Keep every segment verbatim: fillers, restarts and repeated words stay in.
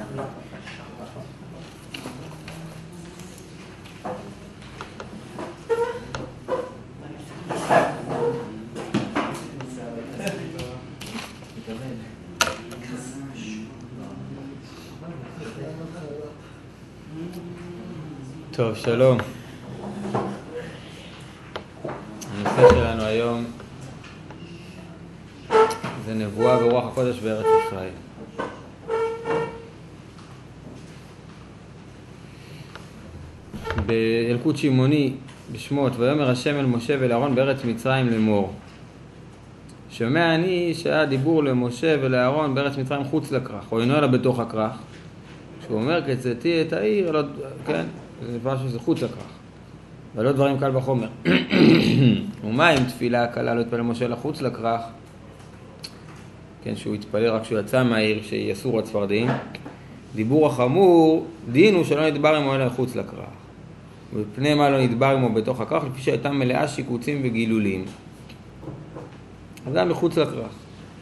טוב, שלום. הנושא שלנו היום זה נבואה ורוח הקודש בארץ ישראל. באלקוט שמעוני בשמות, ויאמר השם אל משה ואל אהרון בארץ מצרים לאמור. שומע אני שהיה דיבור למשה ולאהרון בארץ מצרים חוץ לכרך, או אינו אלא בתוך הכרך. שהוא אומר כצאתי את העיר, לא, כן, זה נפרד שזה חוץ לכרך. ולא דברים קל בחומר. ומה אם תפילה קלה לא התפלל משה לחוץ לכרך? כן, שהוא התפלל רק שהוא יצא מהעיר, שהיא אסור הצפרדעים. דיבור החמור, דין הוא שלא נדבר עמו אלא חוץ לכרך. ובפני מה לא נדבר עמו בתוך הכרך, לפי שהייתה מלאה שיקוצים וגילולים. אז גם מחוץ לכרך.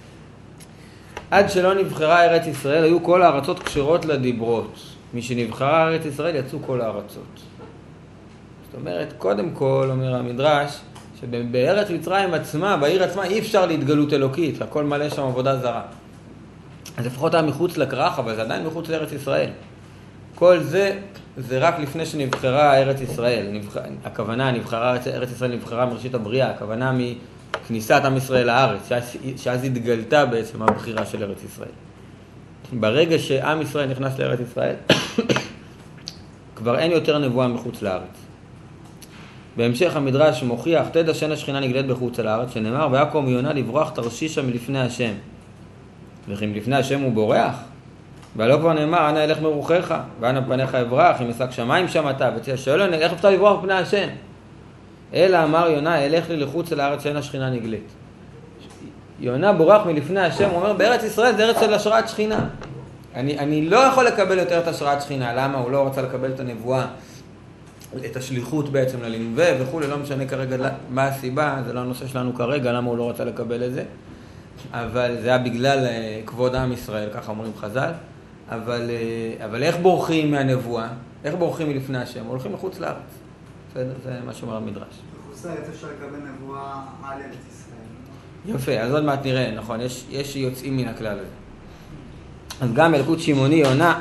עד שלא נבחרה ארץ ישראל, היו כל הארצות קשרות לדיברות. מי שנבחרה ארץ ישראל, יצאו כל הארצות. זאת אומרת, קודם כל, אומר המדרש, שבארץ מצרים עצמה, בעיר עצמה, אי אפשר להתגלות אלוקית, הכל מלא שם עבודה זרה. אז לפחות היה מחוץ לכרך, אבל זה עדיין מחוץ לארץ ישראל. כל זה, זה רק לפני שנבחרה ארץ ישראל. נבח... הכוונה, נבחרה, ארץ ישראל נבחרה מראשית הבריאה, הכוונה מכניסת עם ישראל לארץ, שאז, שאז התגלתה בעצם הבחירה של ארץ ישראל. ברגע שעם ישראל נכנס לארץ ישראל, כבר אין יותר נבואה מחוץ לארץ. בהמשך המדרש מוכיח, תדע שאין השכינה נגלית בחוץ לארץ, שנאמר, ויקום יונה לברוח תרשישה מלפני השם. וכי מלפני השם הוא בורח? ולא כבר נאמר, אנא אלך מרוחך, ואנא פניך אברח, אם אשק שמיים שמעת, ותהיה שואל, איך אפשר לברוח פני השם? אלא אמר יונה, אלך לי לחוץ לארץ שאין השכינה נגלית. יונה בורח מלפני השם, הוא אומר, בארץ ישראל זה ארץ של השראת שכינה. אני, אני לא יכול לקבל יותר את השראת שכינה. למה? הוא לא רצה לקבל את הנבואה, את השליחות בעצם ללנבא וכו', לא משנה כרגע מה הסיבה, זה לא הנושא שלנו כרגע, למה הוא לא רצה לקבל את זה. אבל זה היה בגלל כבוד עם ישראל, ככה אומרים חז"ל. אבל, אבל איך בורחים מהנבואה? איך בורחים מלפני השם? הולכים מחוץ לארץ. בסדר? זה מה שאומר המדרש. בחוץ לארץ אפשר לקבל נבואה על ארץ ישראל. יפה, אז עוד מעט נראה, נכון, יש, יש יוצאים מן הכלל הזה. אז גם אלקוט שמעוני יונה,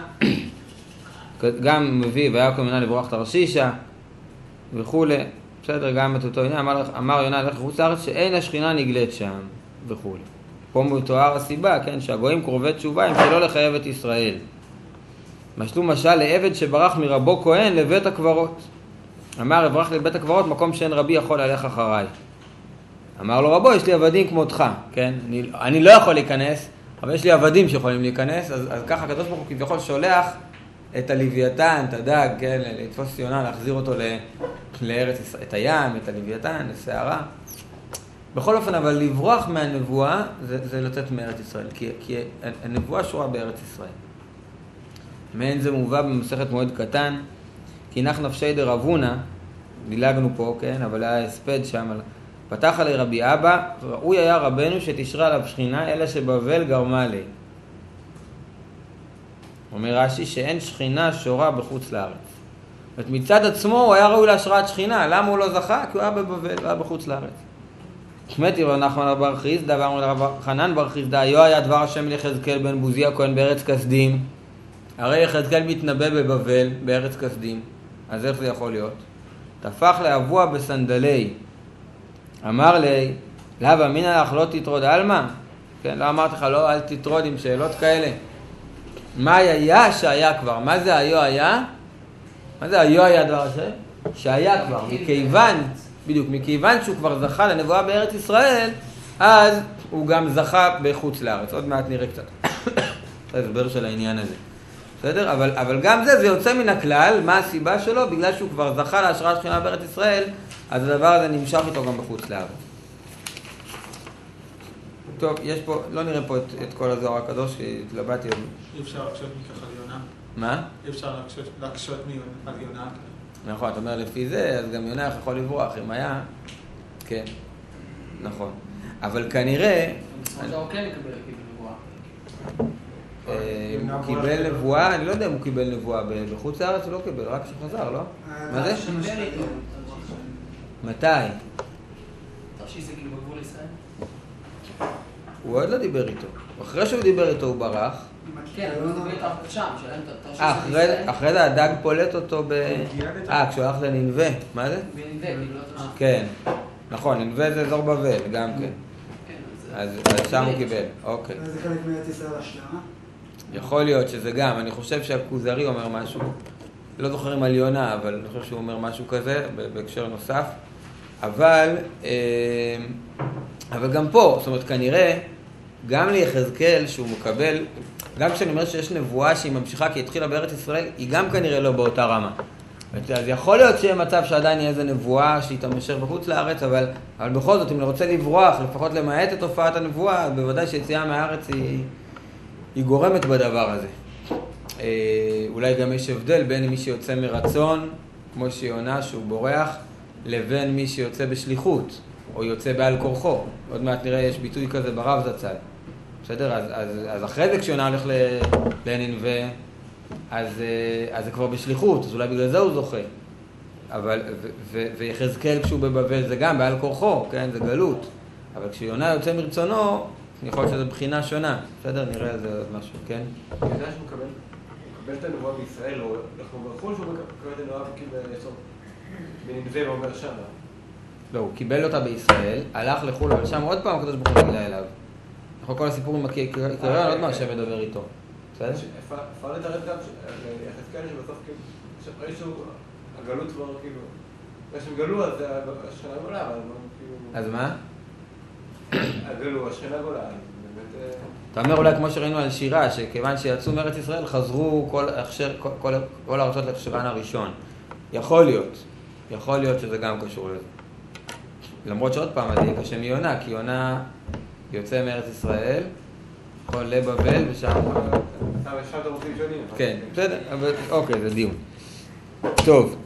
גם מביא ויקום יונה לברוח תרשישה וכו'. בסדר, גם את אותו יונה, אמר, אמר יונה הלך לחוץ לארץ שאין השכינה נגלית שם וכו'. פה מתואר הסיבה, כן, שהגויים קרובי תשובה הם שלא לחייב את ישראל. משלו משל לעבד שברח מרבו כהן לבית הקברות. אמר, אברח לבית הקברות, מקום שאין רבי יכול ללך אחריי. אמר לו, רבו, יש לי עבדים כמותך, כן? אני, אני לא יכול להיכנס, אבל יש לי עבדים שיכולים להיכנס, אז, אז ככה הקדוש ברוך הוא כביכול שולח את הלוויתן, את הדג, כן? לתפוס יונה, להחזיר אותו ל, לארץ ישראל, את הים, את הלוויתן, לסערה. בכל אופן, אבל לברוח מהנבואה זה, זה לצאת מארץ ישראל, כי, כי הנבואה שורה בארץ ישראל. מעין זה מובא במסכת מועד קטן, כי נח נפשי דרבונה, דילגנו פה, כן? אבל היה הספד שם, פתח עלי רבי אבא, ראוי היה רבנו שתשרה עליו שכינה, אלא שבבל גרמה לי. אומר רש"י שאין שכינה שורה בחוץ לארץ. זאת מצד עצמו הוא היה ראוי להשראת שכינה, למה הוא לא זכה? כי הוא היה בבבל, הוא היה בחוץ לארץ. שמעתי רב נחמן בר חיסדא, ואמר לרב חנן בר חיסדא, היה היה דבר השם ליחזקאל בן בוזי הכהן בארץ כסדים. הרי יחזקאל מתנבא בבבל, בארץ כסדים. אז איך זה יכול להיות? תפח לאבוע בסנדלי. אמר לי, לאו אמינא לך לא תטרוד אלמה? כן, לא אמרתי לך, לא, אל תטרוד עם שאלות כאלה. מה היה שהיה כבר? מה זה היו היה? מה זה היו היה דבר הזה? שהיה כבר. מכיוון, בדיוק, מכיוון שהוא כבר זכה לנבואה בארץ ישראל, אז הוא גם זכה בחוץ לארץ. עוד מעט נראה קצת. זה הסבר של העניין הזה. בסדר? אבל, אבל גם זה, זה יוצא מן הכלל. מה הסיבה שלו? בגלל שהוא כבר זכה להשראת שכינה בארץ ישראל, אז הדבר הזה נמשך איתו גם בחוץ לארץ. טוב, יש פה, לא נראה פה את, את כל הזוהר הקדוש, כי התלבטתי. אי אפשר להקשות מכך על יונה. מה? אי אפשר להקשות על יונה. נכון, אתה אומר לפי זה, אז גם יונה יכול לברוח, אם היה, כן, נכון. אבל כנראה... אתה כן לקבל כאילו נבואה. הוא קיבל נבואה, אני לא יודע אם הוא קיבל נבואה, בחוץ לארץ הוא לא קיבל, רק כשחזר, לא? מה זה? מתי? תרשיש זה כאילו בגבול ישראל? הוא עוד לא דיבר איתו. אחרי שהוא דיבר איתו הוא ברח. כן, אבל הוא דיבר איתו שם, שלהם תרשיש אה, זה בישראל. אחרי זה הדג פולט אותו ב... אה, כשהוא הלך לנינווה. מה זה? בנינווה, כאילו לא תרשיש. כן. נכון, נינווה זה אזור בבל, גם כן. אז שם הוא קיבל, אוקיי. זה חלק מארץ ישראל השלמה? יכול להיות שזה גם, אני חושב שהכוזרי אומר משהו, לא זוכר אם על יונה, אבל אני חושב שהוא אומר משהו כזה, בהקשר נוסף. אבל, אבל גם פה, זאת אומרת, כנראה, גם ליחזקאל שהוא מקבל, גם כשאני אומר שיש נבואה שהיא ממשיכה כי התחילה בארץ ישראל, היא גם כנראה לא באותה רמה. אז יכול להיות שיהיה מצב שעדיין יהיה איזה נבואה שהיא תמשך בחוץ לארץ, אבל, אבל בכל זאת, אם אני רוצה לברוח, לפחות למעט את תופעת הנבואה, בוודאי שיציאה מהארץ היא, היא גורמת בדבר הזה. אה, אולי גם יש הבדל בין מי שיוצא מרצון, כמו שיונה שהוא בורח, לבין מי שיוצא בשליחות, או יוצא בעל כורחו. עוד מעט נראה, יש ביטוי כזה ברב זצ"ל. בסדר? אז, אז, אז אחרי זה כשיונה הולך לנינווה, אז, אז זה כבר בשליחות, אז אולי בגלל זה הוא זוכה. אבל, ו, ו, ויחזקאל כשהוא בבבל זה גם בעל כורחו, כן? זה גלות. אבל כשיונה יוצא מרצונו, יכול להיות שזו בחינה שונה. בסדר? נראה איזה עוד משהו, כן? אני יודע שהוא מקבל, הוא מקבל את הנבואה בישראל, או אנחנו בחול שהוא מקבל את הנבואה כאילו בנינווה ואומר שמה. לא, הוא קיבל אותה בישראל, הלך לחול, אבל שם עוד פעם הקדוש ברוך הוא נגלה אליו. אנחנו כל הסיפור עם הקריון, עוד מה שמדבר איתו. בסדר? אפשר לתרץ גם יחזקאל שבסוף כאילו, ראי שהוא, הגלות כבר כאילו, כשהם גלו אז השכנה גולה, אבל כאילו... אז מה? הגלו, השכנה גולה, באמת... אתה אומר אולי כמו שראינו על שירה, שכיוון שיצאו מארץ ישראל חזרו כל, הכשר, כל, כל, כל הארצות להכשרן הראשון. יכול להיות, יכול להיות שזה גם קשור לזה. למרות שעוד פעם זה יהיה קשה מיונה, כי יונה יוצא מארץ ישראל, יכול לבבל ושם... אתה ושם אתה רוצים שונים. כן, בסדר, אבל אוקיי, זה דיון. טוב,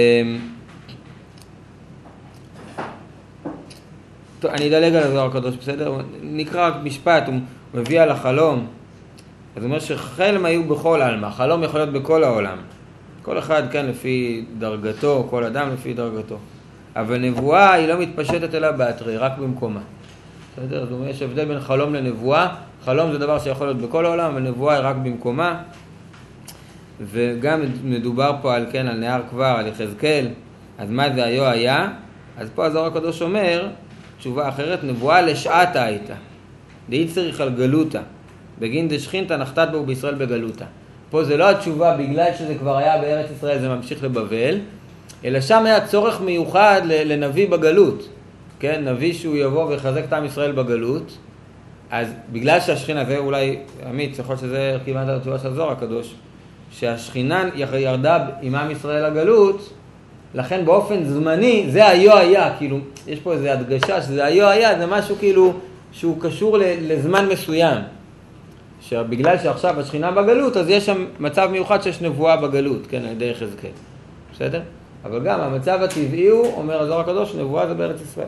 טוב, אני אדלג על הזוהר הקדוש, בסדר? נקרא רק משפט, הוא מביא על החלום. אז הוא אומר שחלם היו בכל העלמה, חלום יכול להיות בכל העולם. כל אחד, כן, לפי דרגתו, כל אדם לפי דרגתו. אבל נבואה היא לא מתפשטת אלא באתרי, רק במקומה. בסדר? זאת אומרת, יש הבדל בין חלום לנבואה. חלום זה דבר שיכול להיות בכל העולם, אבל נבואה היא רק במקומה. וגם מדובר פה על, כן, על נהר כבר, על יחזקאל. אז מה זה היו היה? אז פה הזוהר הקדוש אומר, תשובה אחרת, נבואה לשעתה הייתה. דאי צריך על גלותה. בגין דשכינתא נחתת בו בישראל בגלותה. פה זה לא התשובה בגלל שזה כבר היה בארץ ישראל, זה ממשיך לבבל, אלא שם היה צורך מיוחד לנביא בגלות. כן, נביא שהוא יבוא ויחזק את עם ישראל בגלות. אז בגלל שהשכינה, זה אולי, עמית, יכול שזה כיוונת לתשובה של הזוהר הקדוש, שהשכינה ירדה עם עם ישראל לגלות, לכן באופן זמני, זה היו היה, כאילו, יש פה איזו הדגשה שזה היו היה, זה משהו כאילו שהוא קשור לזמן מסוים. שבגלל שעכשיו השכינה בגלות, אז יש שם מצב מיוחד שיש נבואה בגלות, כן, על ידי יחזקאל. בסדר? אבל גם המצב הטבעי הוא, אומר הזוהר הקדוש, נבואה זה בארץ ישראל.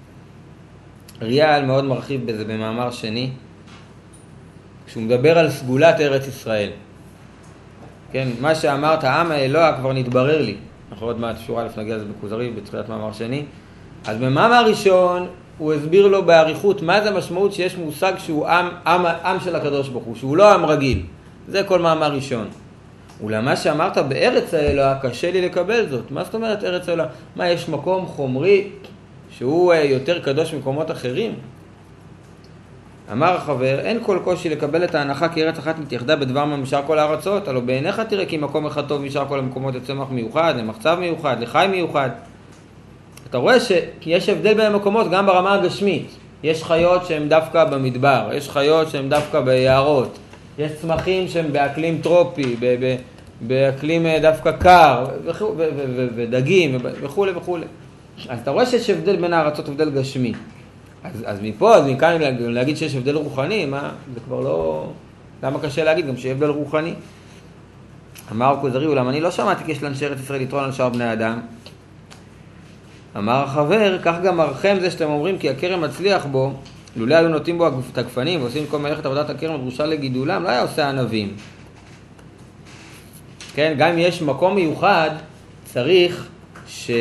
ריאל מאוד מרחיב בזה במאמר שני, כשהוא מדבר על סגולת ארץ ישראל. כן, מה שאמרת, העם האלוה כבר נתברר לי. אנחנו עוד מעט שורה לפני נגיע לזה בכוזרי, בתחילת מאמר שני. אז במאמר ראשון, הוא הסביר לו בעריכות מה זה המשמעות שיש מושג שהוא עם, עם, עם של הקדוש ברוך הוא, שהוא לא עם רגיל. זה כל מאמר ראשון. אולם מה שאמרת בארץ האלוה, קשה לי לקבל זאת. מה זאת אומרת ארץ האלוה? מה, יש מקום חומרי שהוא יותר קדוש ממקומות אחרים? אמר החבר, אין כל קושי לקבל את ההנחה כי ארץ אחת מתייחדה בדבר מה משאר כל הארצות, הלא בעיניך תראה כי מקום אחד טוב משאר כל המקומות לצמח מיוחד, למחצב מיוחד, לחי מיוחד. אתה רואה שיש הבדל בין המקומות גם ברמה הגשמית. יש חיות שהן דווקא במדבר, יש חיות שהן דווקא ביערות, יש צמחים שהן באקלים טרופי, באקלים דווקא קר, ודגים וכו' וכו'. אז אתה רואה שיש הבדל בין הארצות, הבדל גשמי. אז, אז מפה, אז מכאן להגיד שיש הבדל רוחני, מה? זה כבר לא... למה קשה להגיד גם שיש הבדל רוחני? אמר כוזרי, אולם אני לא שמעתי כי יש לאנשי ארץ ישראל יתרון על שאר בני אדם. אמר החבר, כך גם מרחם זה שאתם אומרים כי הכרם מצליח בו, לולא היו נוטים בו את הגפנים ועושים כל מלאכת עבודת הכרם הדרושה לגידולם, לא היה עושה ענבים. כן? גם אם יש מקום מיוחד, צריך ש...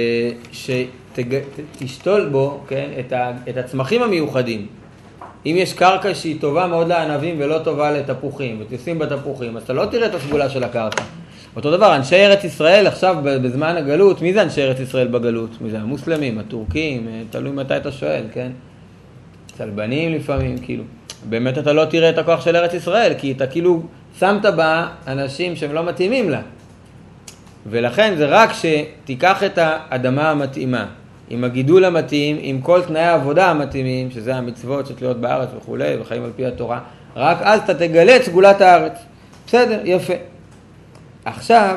שתשתול בו, כן? את, ה... את הצמחים המיוחדים. אם יש קרקע שהיא טובה מאוד לענבים ולא טובה לתפוחים, ותשים בתפוחים, אז אתה לא תראה את הסגולה של הקרקע. אותו דבר, אנשי ארץ ישראל עכשיו בזמן הגלות, מי זה אנשי ארץ ישראל בגלות? מי זה? המוסלמים, הטורקים, תלוי מתי אתה שואל, כן? צלבנים לפעמים, כאילו. באמת אתה לא תראה את הכוח של ארץ ישראל, כי אתה כאילו שמת בה אנשים שהם לא מתאימים לה. ולכן זה רק שתיקח את האדמה המתאימה, עם הגידול המתאים, עם כל תנאי העבודה המתאימים, שזה המצוות שתלויות בארץ וכו', וחיים על פי התורה, רק אז אתה תגלה את סגולת הארץ. בסדר, יפה. עכשיו,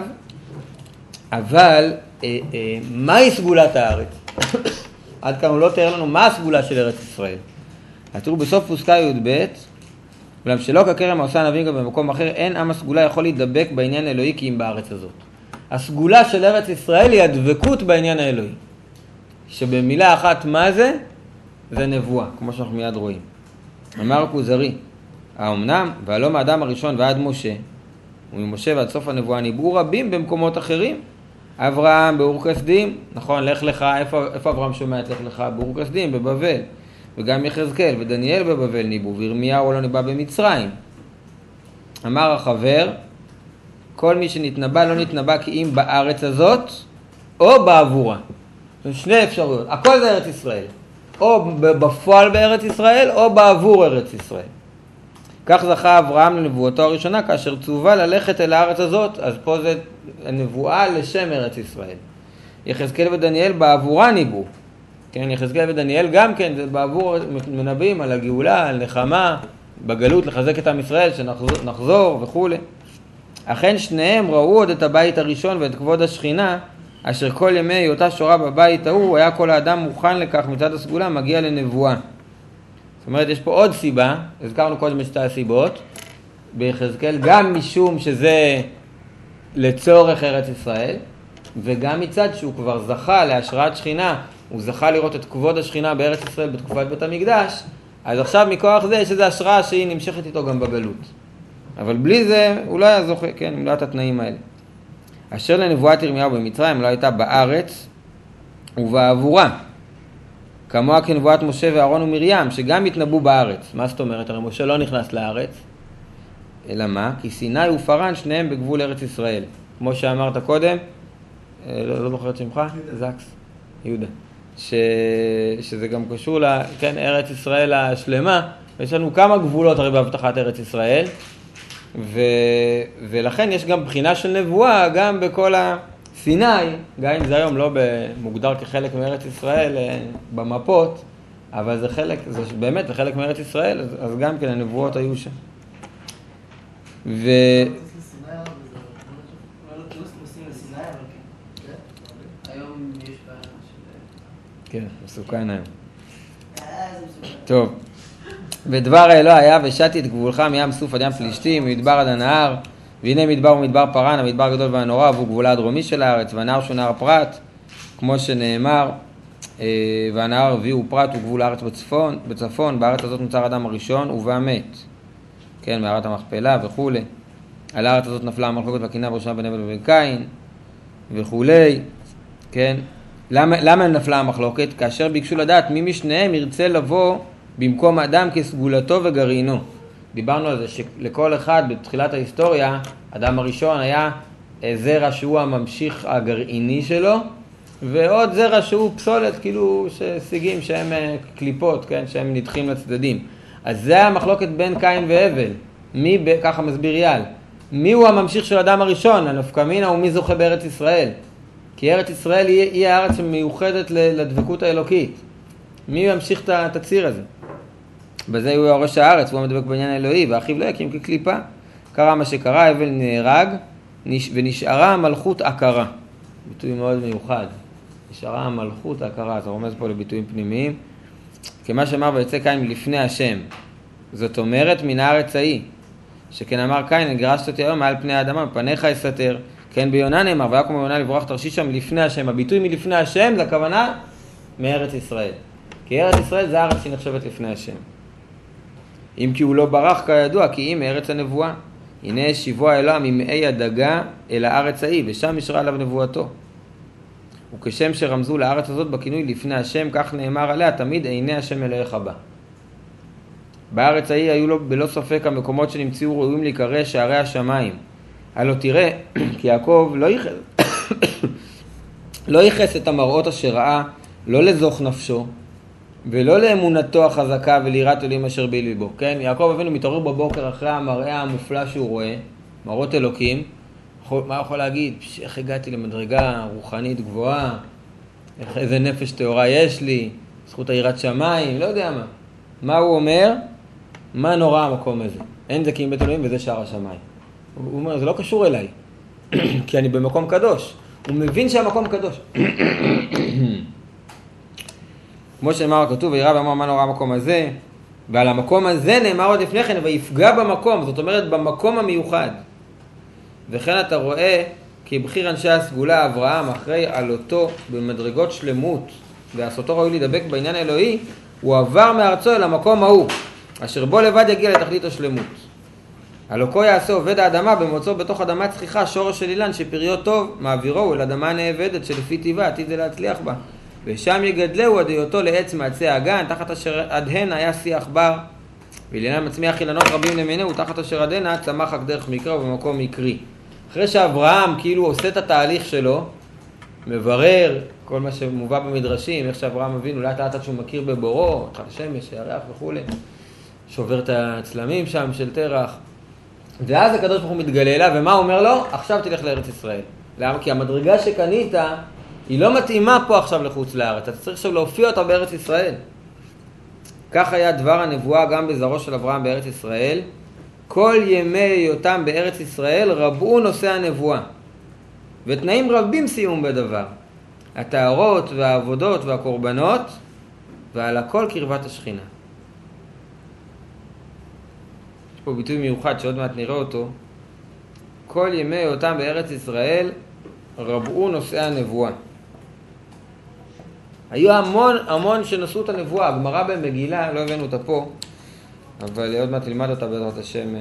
אבל, אה, אה, מהי סגולת הארץ? עד כאן הוא לא תאר לנו מה הסגולה של ארץ ישראל. אז תראו, בסוף פסקה י"ב, אולם שלא ככרם העושה הנביאים גם במקום אחר, אין עם הסגולה יכול להידבק בעניין אלוהי כי אם בארץ הזאת. הסגולה של ארץ ישראל היא הדבקות בעניין האלוהי. שבמילה אחת מה זה? זה נבואה, כמו שאנחנו מיד רואים. אמר כוזרי, האמנם והלא מאדם הראשון ועד משה, וממשה ועד סוף הנבואה ניבאו רבים במקומות אחרים. אברהם באור כסדים, נכון, לך לך, איפה, איפה אברהם שומע את לך לך? באור כסדים, בבבל. וגם יחזקאל ודניאל בבבל ניבאו, וירמיהו לא ניבא במצרים. אמר החבר, כל מי שנתנבא לא נתנבא כי אם בארץ הזאת, או בעבורה. שני אפשרויות, הכל זה ארץ ישראל. או בפועל בארץ ישראל, או בעבור ארץ ישראל. כך זכה אברהם לנבואתו הראשונה, כאשר צווה ללכת אל הארץ הזאת, אז פה זה נבואה לשם ארץ ישראל. יחזקאל ודניאל בעבורה ניבאו. כן, יחזקאל ודניאל גם כן, זה בעבור מנבאים על הגאולה, על נחמה, בגלות לחזק את עם ישראל, שנחזור וכו'. אכן שניהם ראו עוד את הבית הראשון ואת כבוד השכינה, אשר כל ימי היותה שורה בבית ההוא, היה כל האדם מוכן לכך מצד הסגולה, מגיע לנבואה. זאת אומרת, יש פה עוד סיבה, הזכרנו קודם את שתי הסיבות, ביחזקאל גם משום שזה לצורך ארץ ישראל, וגם מצד שהוא כבר זכה להשראת שכינה, הוא זכה לראות את כבוד השכינה בארץ ישראל בתקופת בית המקדש, אז עכשיו מכוח זה יש איזו השראה שהיא נמשכת איתו גם בגלות. אבל בלי זה הוא לא היה זוכה, כן, מילת התנאים האלה. אשר לנבואת ירמיהו במצרים לא הייתה בארץ ובעבורה. כמוה כנבואת משה ואהרון ומרים, שגם התנבאו בארץ. מה זאת אומרת? הרי משה לא נכנס לארץ. אלא מה? כי סיני ופרן שניהם בגבול ארץ ישראל. כמו שאמרת קודם, לא, לא זוכר את שמך? זקס. יהודה. ש... שזה גם קשור ל... כן, ארץ ישראל השלמה. יש לנו כמה גבולות הרי בהבטחת ארץ ישראל. ו... ולכן יש גם בחינה של נבואה גם בכל הסיני, גם אם זה היום לא מוגדר כחלק מארץ ישראל במפות, אבל זה חלק, זה באמת זה חלק מארץ ישראל, אז, אז גם כן הנבואות היו שם. ו... כן, מסוכן היום. טוב. ודבר האלוה היה ושתי את גבולך מים סוף עד ים פלישתים, ממדבר עד הנהר, והנה מדבר ומדבר פרן, המדבר הגדול והנורא, והוא גבולה הדרומי של הארץ, והנהר שהוא נהר פרת, כמו שנאמר, והנהר הרביעי הוא פרת, הוא גבול הארץ בצפון, בצפון, בארץ הזאת נוצר האדם הראשון, ובאמת, כן, מערת המכפלה וכו'. על הארץ הזאת נפלה המלכות והקנאה בראשונה בין הבל ובין קין, וכו'. כן, למה, למה נפלה המחלוקת? כאשר ביקשו לדעת מי משניהם ירצה לבוא במקום אדם כסגולתו וגרעינו. דיברנו על זה שלכל אחד בתחילת ההיסטוריה, אדם הראשון היה זרע שהוא הממשיך הגרעיני שלו, ועוד זרע שהוא פסולת, כאילו שסיגים שהם קליפות, כן, שהם נדחים לצדדים. אז זה המחלוקת בין קין והבל. מי, ככה מסביר יעל, מי הוא הממשיך של אדם הראשון? הנפקא מינה הוא מי זוכה בארץ ישראל. כי ארץ ישראל היא, היא הארץ שמיוחדת לדבקות האלוקית. מי ימשיך את הציר הזה? בזה הוא יורש הארץ, והוא מדבק בעניין האלוהי, ואחיו לא יקים כקליפה. קרה מה שקרה, הבל נהרג, ונשארה המלכות עקרה. ביטוי מאוד מיוחד. נשארה המלכות עקרה, זה רומז פה לביטויים פנימיים. כמה שאמר ויצא קין לפני השם. זאת אומרת מן הארץ ההיא. שכן אמר קין, גרשת אותי היום מעל פני האדמה, פניך יסתר. כן ביונה נאמר, ויקום ביונה לברוח תרשישה מלפני השם. הביטוי מלפני השם זה הכוונה מארץ ישראל. כי ארץ ישראל זה הארץ שנחשבת לפני השם. אם כי הוא לא ברח כידוע, כי היא מארץ הנבואה. הנה שיבוע אלוה ממאי הדגה אל הארץ ההיא, ושם ישרה עליו נבואתו. וכשם שרמזו לארץ הזאת בכינוי לפני השם, כך נאמר עליה תמיד עיני השם אלוהיך בה. בארץ ההיא היו לו בלא ספק המקומות שנמצאו ראויים להיקרא שערי השמיים. הלא תראה, כי יעקב לא ייחס, לא ייחס את המראות אשר ראה, לא לזוך נפשו, ולא לאמונתו החזקה וליראת אלוהים אשר בליבו. כן? יעקב אבינו מתעורר בבוקר אחרי המראה המופלא שהוא רואה, מראות אלוקים. מה יכול להגיד? איך הגעתי למדרגה רוחנית גבוהה, איך, איזה נפש תאורה יש לי, זכות היראת שמיים, לא יודע מה. מה הוא אומר? מה נורא המקום הזה? אין זה כי אם בית אלוהים וזה שער השמיים. הוא אומר, זה לא קשור אליי, כי אני במקום קדוש. הוא מבין שהמקום קדוש. כמו שנאמר כתוב, וירא ואמר מה נורא המקום הזה, ועל המקום הזה נאמר עוד לפני כן, ויפגע במקום, זאת אומרת במקום המיוחד. וכן אתה רואה כי בחיר אנשי הסגולה אברהם אחרי עלותו במדרגות שלמות ועשותו ראוי להידבק בעניין האלוהי, הוא עבר מארצו אל המקום ההוא אשר בו לבד יגיע לתכלית השלמות. הלא כה יעשה עובד האדמה במוצאו בתוך אדמה צחיחה שורש של אילן שפריו טוב מעבירו אל אדמה נאבדת שלפי טבעה עתיד זה להצליח בה, ושם יגדלהו עד היותו לעץ מעצי הגן תחת אשר עדהן היה שיח בר, ואילן מצמיח אילנות רבים למיניהו תחת אשר עדנה צמח רק דרך מקרא ובמקום מקרי. אחרי שאברהם כאילו עושה את התהליך שלו, מברר כל מה שמובא במדרשים, איך שאברהם מבין, אולי אתה עד שהוא מכיר בבורו, תחת השמש, הירח וכו', שובר את הצלמים שם של תרח, ואז הקדוש ברוך הוא מתגלה לה, ומה הוא אומר לו? עכשיו תלך לארץ ישראל. למה? כי המדרגה שקנית היא לא מתאימה פה עכשיו לחוץ לארץ, אתה צריך עכשיו להופיע אותה בארץ ישראל. כך היה דבר הנבואה גם בזרעו של אברהם בארץ ישראל, כל ימי היותם בארץ ישראל רבו נושא הנבואה, ותנאים רבים סיום בדבר, הטהרות והעבודות והקורבנות, ועל הכל קרבת השכינה. יש פה ביטוי מיוחד שעוד מעט נראה אותו, כל ימי היותם בארץ ישראל רבו נושאי הנבואה. היו המון המון שנשאו את הנבואה, הגמרא במגילה, לא הבאנו אותה פה, אבל עוד מעט תלמד אותה בעזרת השם.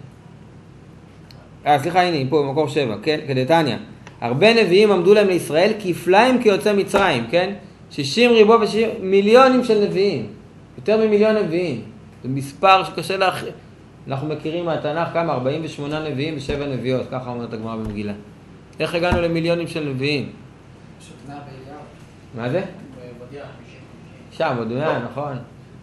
אה, סליחה, הנה, היא פה במקור שבע, כן? כדתניא. הרבה נביאים עמדו להם לישראל כפליים כיוצא מצרים, כן? שישים ריבו ושישים מיליונים של נביאים. יותר ממיליון נביאים. זה מספר שקשה לך, אנחנו מכירים מהתנ"ך כמה? ארבעים ושמונה נביאים ושבע נביאות, ככה אומרת הגמרא במגילה. איך הגענו למיליונים של נביאים? שכנה באליהו. מה זה? בבדיה. שם, בדויה, נכון.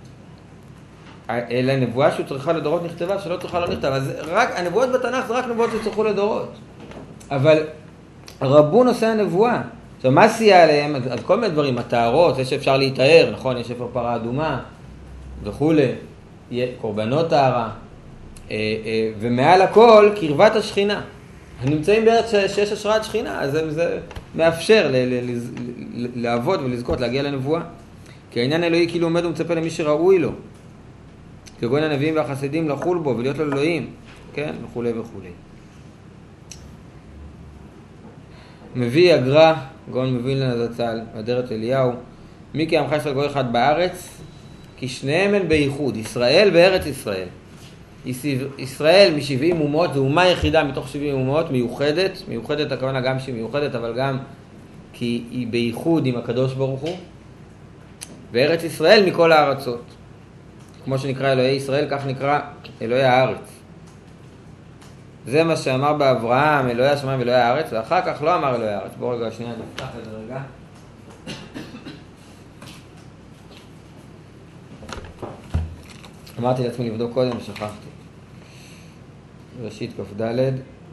אלא נבואה שהוא צריכה לדורות נכתבה, שלא צריכה לא נכתבה. אז רק, הנבואות בתנ"ך זה רק נבואות שצריכו לדורות. אבל רבו נושא הנבואה. עכשיו, מה סייע עליהם? אז, אז כל מיני דברים, הטהרות, זה שאפשר להתאר, נכון? יש ספר פרה אדומה וכו', קורבנות טהרה, ומעל הכל, קרבת השכינה. נמצאים בארץ שיש השראת שכינה, אז זה, זה מאפשר ל, ל, ל, ל, לעבוד ולזכות, להגיע לנבואה. כי העניין האלוהי כאילו עומד ומצפה למי שראוי לו. כגון הנביאים והחסידים לחול בו ולהיות לו אלוהים, כן? וכו' וכו'. מביא הגר"א, גאון מווילנה זצ"ל, אדרת אליהו, מי כי עמך ישראל גוי אחד בארץ, כי שניהם הם בייחוד, ישראל וארץ ישראל. ישראל משבעים אומות, זו אומה יחידה מתוך שבעים אומות, מיוחדת, מיוחדת הכוונה גם שהיא מיוחדת, אבל גם כי היא בייחוד עם הקדוש ברוך הוא, וארץ ישראל מכל הארצות. כמו שנקרא אלוהי ישראל, כך נקרא אלוהי הארץ. זה מה שאמר באברהם, אלוהי השמיים ואלוהי הארץ, ואחר כך לא אמר אלוהי הארץ. בואו רגע, שנייה, נפתח את זה רגע. אמרתי לעצמי לבדוק קודם ושכחתי. ראשית כף ד'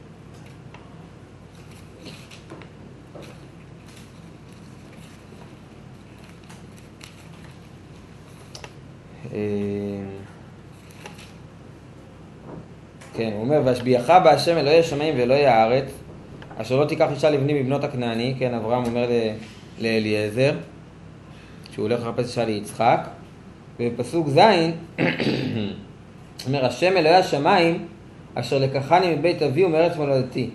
כן, הוא אומר, והשביעך בהשם אלוהי השמיים ואלוהי הארץ, אשר לא תיקח אישה לבני מבנות הכנעני, כן, אברהם אומר לאליעזר, שהוא הולך לחפש אישה ליצחק, ובפסוק זין, אומר, השם אלוהי השמיים, אשר לקחני מבית אבי ומארץ מולדתי.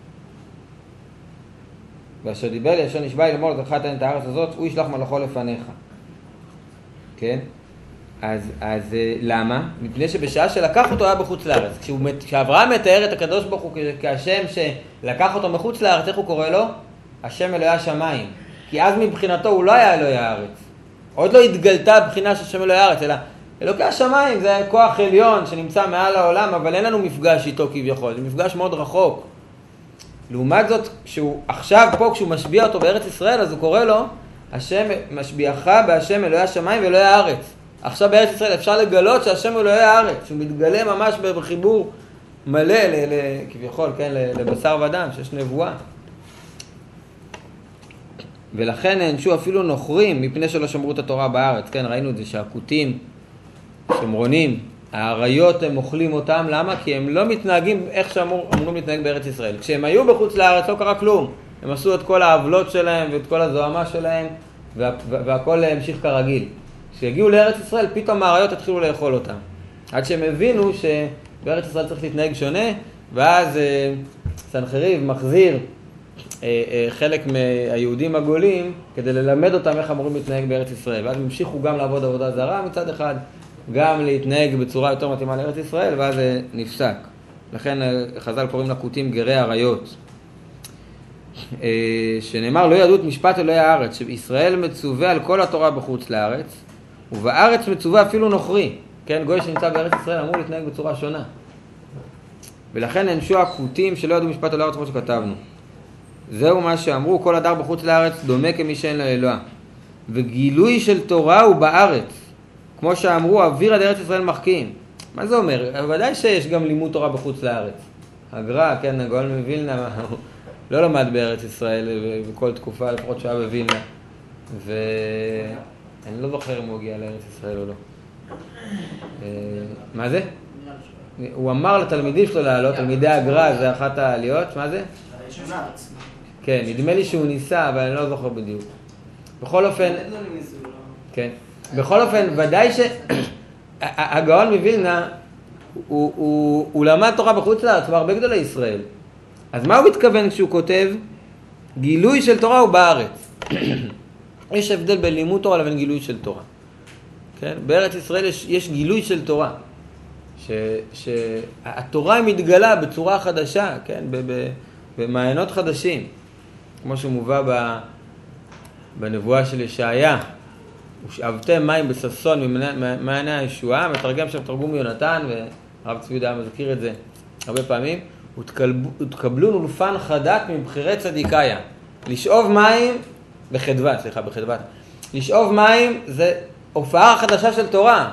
ואשר דיבר לי, אשר נשבע לי לאמור, לך תן את הארץ הזאת, הוא ישלח מלאכו לפניך. כן? אז, אז למה? מפני שבשעה שלקח אותו היה בחוץ לארץ. כשהוא, כשאברהם מתאר את הקדוש ברוך הוא כשם שלקח אותו מחוץ לארץ, איך הוא קורא לו? השם אלוהי השמיים. כי אז מבחינתו הוא לא היה אלוהי הארץ. עוד לא התגלתה הבחינה של שם אלוהי הארץ, אלא אלוקי השמיים זה כוח עליון שנמצא מעל העולם, אבל אין לנו מפגש איתו כביכול, זה מפגש מאוד רחוק. לעומת זאת, כשהוא עכשיו פה, כשהוא משביע אותו בארץ ישראל, אז הוא קורא לו, השם משביעך בהשם אלוהי השמיים ואלוהי הארץ. עכשיו בארץ ישראל אפשר לגלות שהשם אלוהי הארץ, שהוא מתגלה ממש בחיבור מלא, ל, ל, כביכול, כן, לבשר ודם, שיש נבואה. ולכן נענשו אפילו נוכרים מפני שלא שמרו את התורה בארץ. כן, ראינו את זה שהכותים, שומרונים, האריות הם אוכלים אותם. למה? כי הם לא מתנהגים איך שאמורים להתנהג בארץ ישראל. כשהם היו בחוץ לארץ לא קרה כלום. הם עשו את כל העוולות שלהם ואת כל הזוהמה שלהם, וה, והכל המשיך כרגיל. כשהגיעו לארץ ישראל, פתאום האריות התחילו לאכול אותם. עד שהם הבינו שבארץ ישראל צריך להתנהג שונה, ואז אה, סנחריב מחזיר אה, אה, חלק מהיהודים הגולים, כדי ללמד אותם איך אמורים להתנהג בארץ ישראל. ואז הם המשיכו גם לעבוד עבודה זרה מצד אחד, גם להתנהג בצורה יותר מתאימה לארץ ישראל, ואז זה נפסק. לכן חז"ל קוראים לכותים גרי אריות. שנאמר, לא ידעו את משפט אלוהי הארץ, שישראל מצווה על כל התורה בחוץ לארץ, ובארץ מצווה אפילו נוכרי. כן, גוי שנמצא בארץ ישראל אמור להתנהג בצורה שונה. ולכן נענשו הכותים שלא ידעו משפט אלוהי הארץ כמו שכתבנו. זהו מה שאמרו, כל הדר בחוץ לארץ דומה כמי שאין לה אלוה. וגילוי של תורה הוא בארץ. כמו שאמרו, אוויר עד ארץ ישראל מחכים. מה זה אומר? ודאי שיש גם לימוד תורה בחוץ לארץ. הגר"א, כן, הגאון מווילנה, לא למד בארץ ישראל בכל תקופה, לפחות שעה בווילנה. ואני לא זוכר אם הוא הגיע לארץ ישראל או לא. מה זה? הוא אמר לתלמידים שלו לעלות, תלמידי הגר"א, זה אחת העליות. מה זה? כן, נדמה לי שהוא ניסה, אבל אני לא זוכר בדיוק. בכל אופן... כן. בכל אופן, ודאי שהגאון מווילנה, הוא, הוא, הוא למד תורה בחוץ לארץ, בהרבה גדולי ישראל. אז מה הוא מתכוון כשהוא כותב? גילוי של תורה הוא בארץ. יש הבדל בין לימוד תורה לבין גילוי של תורה. כן? בארץ ישראל יש, יש גילוי של תורה. ש, שהתורה מתגלה בצורה חדשה, כן? במעיינות חדשים. כמו שמובא ב, בנבואה של ישעיה. ושאבתם מים בששון ממעייני הישועה, מתרגם שם תרגום יונתן, והרב צבי יהודה מזכיר את זה הרבה פעמים, ותקבלו אולפן חדק מבחירי צדיקיה. לשאוב מים, בחדווה, סליחה, בחדווה. לשאוב מים זה הופעה חדשה של תורה.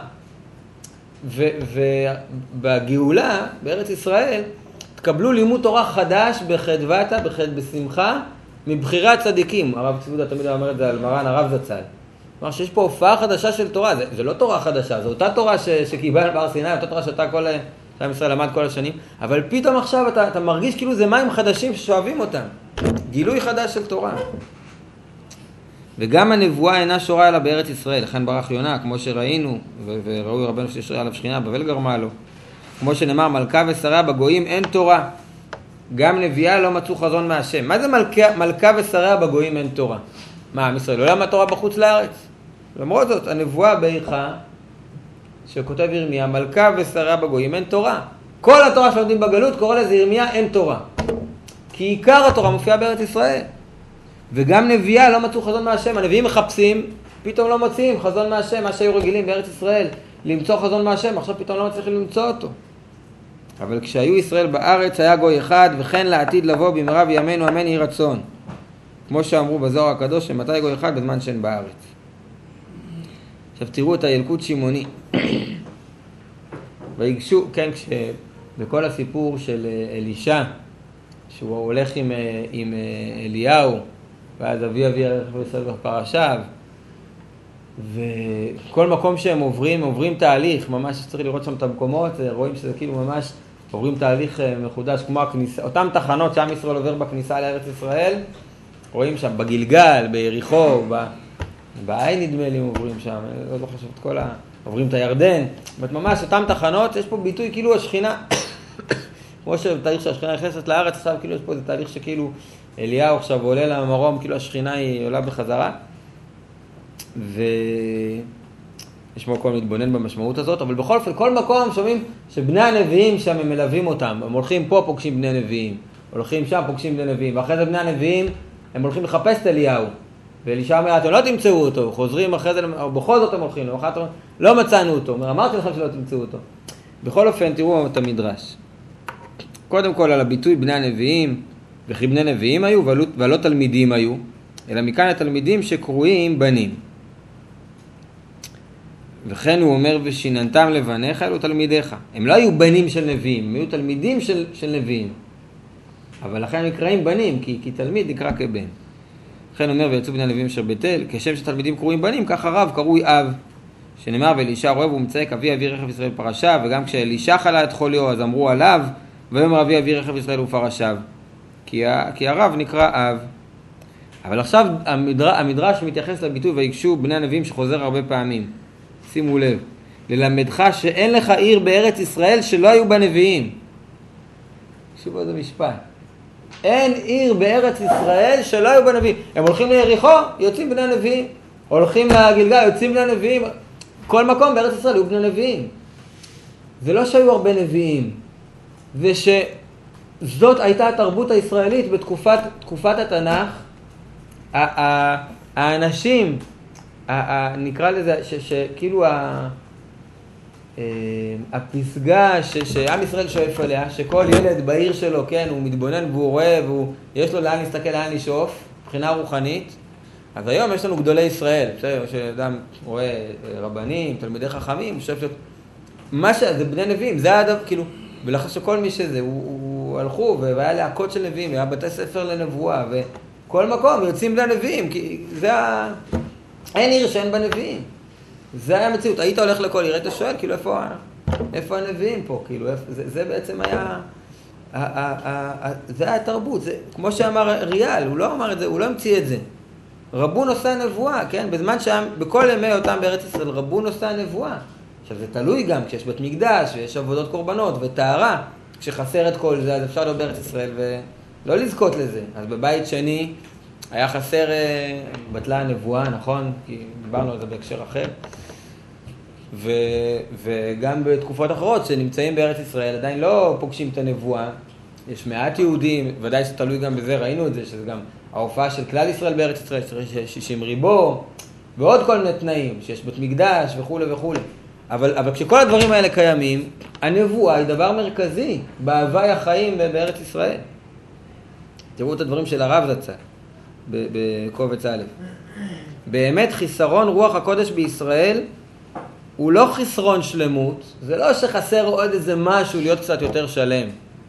ובגאולה, בארץ ישראל, תקבלו לימוד תורה חדש בחדוותה, בשמחה, מבחירי הצדיקים. הרב צבי יהודה תמיד אומר את זה על מרן הרב זצ"ל. כלומר שיש פה הופעה חדשה של תורה, זה, זה לא תורה חדשה, זו אותה תורה ש, שקיבל בהר סיני, אותה תורה שאתה כל, שעם ישראל למד כל השנים, אבל פתאום עכשיו אתה, אתה מרגיש כאילו זה מים חדשים ששואבים אותם, גילוי חדש של תורה. וגם הנבואה אינה שורה אלא בארץ ישראל, לכן ברח יונה, כמו שראינו, ו- וראוי רבנו שישרה עליו שכינה, בבל גרמה לו, כמו שנאמר, מלכה ושריה בגויים אין תורה, גם נביאה לא מצאו חזון מהשם. מה זה מלכה, מלכה ושריה בגויים אין תורה? מה, עם ישראל לא למד תורה בחוץ לארץ? למרות זאת, הנבואה באיכה, שכותב ירמיה, מלכה ושריה בגויים אין תורה. כל התורה שלומדים בגלות, קורא לזה ירמיה, אין תורה. כי עיקר התורה מופיעה בארץ ישראל. וגם נביאה לא מצאו חזון מהשם. הנביאים מחפשים, פתאום לא מוצאים חזון מהשם, מה שהיו רגילים בארץ ישראל, למצוא חזון מהשם, עכשיו פתאום לא מצליחים למצוא אותו. אבל כשהיו ישראל בארץ היה גוי אחד, וכן לעתיד לבוא במהרה בימינו אמן יהי רצון. כמו שאמרו בזוהר הקדוש, שמתי גוי אחד בזמן שאין בארץ. עכשיו תראו את הילקוט שמעוני. ויגשו, כן, כשבכל הסיפור של אלישע, שהוא הולך עם, עם אליהו, ואז אבי אבי הרכב ישראל בפרשיו, וכל מקום שהם עוברים, עוברים תהליך, ממש צריך לראות שם את המקומות, רואים שזה כאילו ממש עוברים תהליך מחודש, כמו הכניסה, אותם תחנות שעם ישראל עובר בכניסה לארץ ישראל, רואים שם בגלגל, ביריחו, בעין נדמה לי עוברים שם, לא זוכר שאת כל ה... עוברים את הירדן, זאת ממש אותם תחנות, יש פה ביטוי כאילו השכינה, כמו שבתהליך שהשכינה נכנסת לארץ, עכשיו כאילו יש פה איזה תהליך שכאילו אליהו עכשיו עולה למרום, כאילו השכינה היא עולה בחזרה, יש מקום להתבונן במשמעות הזאת, אבל בכל אופן, כל מקום שומעים שבני הנביאים שם הם מלווים אותם. הם הולכים פה, פוגשים בני נביאים. הולכים שם, פוגשים בני נביאים. ואחרי זה בני הנביאים, הם הולכים לחפש את אליהו. ואלישע אומר, אתם לא תמצאו אותו. חוזרים אחרי זה, או בכל זאת הם הולכים. לא מצאנו אותו. אומר, אמרתי לכם שלא תמצאו אותו. בכל אופן, תראו את המדרש. קודם כל על הביטוי בני הנביאים, וכי בני נביאים היו, ולא תלמידים היו, אלא מכאן התלמידים שקרויים בנים. וכן הוא אומר, ושיננתם לבניך, אלו תלמידיך. הם לא היו בנים של נביאים, הם היו תלמידים של, של נביאים. אבל לכן הם נקראים בנים, כי, כי תלמיד נקרא כבן. לכן הוא אומר, ויצאו בני הנביאים אשר בית אל, כשם שתלמידים קרויים בנים, כך הרב קרוי אב. שנאמר, ואלישע רואה והוא מצייק, אבי אבי רכב ישראל פרשיו, וגם כשאלישע חלה את חוליו, אז אמרו עליו, ויאמר אבי אבי רכב ישראל ופרשיו. כי, כי הרב נקרא אב. אבל עכשיו המדרש, המדרש מתייחס לביטוי ויגשו בני הנביאים שחוזר הרבה פעמים. שימו לב, ללמדך שאין לך עיר בארץ ישראל שלא היו בה נביאים. שוב איזה משפט. אין עיר בארץ ישראל שלא היו בה נביאים. הם הולכים ליריחו, יוצאים בני הנביאים. הולכים לגלגל, יוצאים בני הנביאים. כל מקום בארץ ישראל היו בני נביאים. זה לא שהיו הרבה נביאים. ושזאת הייתה התרבות הישראלית בתקופת תקופת התנ"ך. האנשים, נקרא לזה, שכאילו הפסגה שעם ישראל שואף עליה, שכל ילד בעיר שלו, כן, הוא מתבונן והוא רואה, ויש לו לאן להסתכל, לאן לשאוף, מבחינה רוחנית. אז היום יש לנו גדולי ישראל, שאדם רואה רבנים, תלמידי חכמים, שואף להיות, מה שזה בני נביאים, זה היה, כאילו, ולכן שכל מי שזה, הוא, הוא הלכו, והיה להקות של נביאים, היה בתי ספר לנבואה, וכל מקום יוצאים בני נביאים, כי זה ה... אין עיר שאין בנביאים. זה היה מציאות. היית הולך לכל עיר, היית שואל, כאילו, איפה, איפה הנביאים פה? כאילו, זה, זה בעצם היה... ה, ה, ה, ה, זה היה התרבות. זה, כמו שאמר ריאל, הוא לא אמר את זה, הוא לא המציא את זה. רבו נושא הנבואה, כן? בזמן שם, בכל ימי אותם בארץ ישראל, רבו נושא הנבואה. עכשיו, זה תלוי גם, כשיש בית מקדש, ויש עבודות קורבנות, וטהרה, כשחסר את כל זה, אז אפשר להיות בארץ ישראל ולא לזכות לזה. אז בבית שני, היה חסר, בטלה הנבואה, נכון? כי דיברנו על זה בהקשר אחר. ו, וגם בתקופות אחרות שנמצאים בארץ ישראל, עדיין לא פוגשים את הנבואה. יש מעט יהודים, ודאי שתלוי גם בזה, ראינו את זה, שזה גם ההופעה של כלל ישראל בארץ ישראל, שיש שישים ריבו, ועוד כל מיני תנאים, שיש בית מקדש וכו' וכו'. אבל, אבל כשכל הדברים האלה קיימים, הנבואה היא דבר מרכזי בהווי החיים בארץ ישראל. תראו את הדברים של הרב זצ"ל. בקובץ א'. באמת חיסרון רוח הקודש בישראל הוא לא חיסרון שלמות, זה לא שחסר עוד איזה משהו להיות קצת יותר שלם.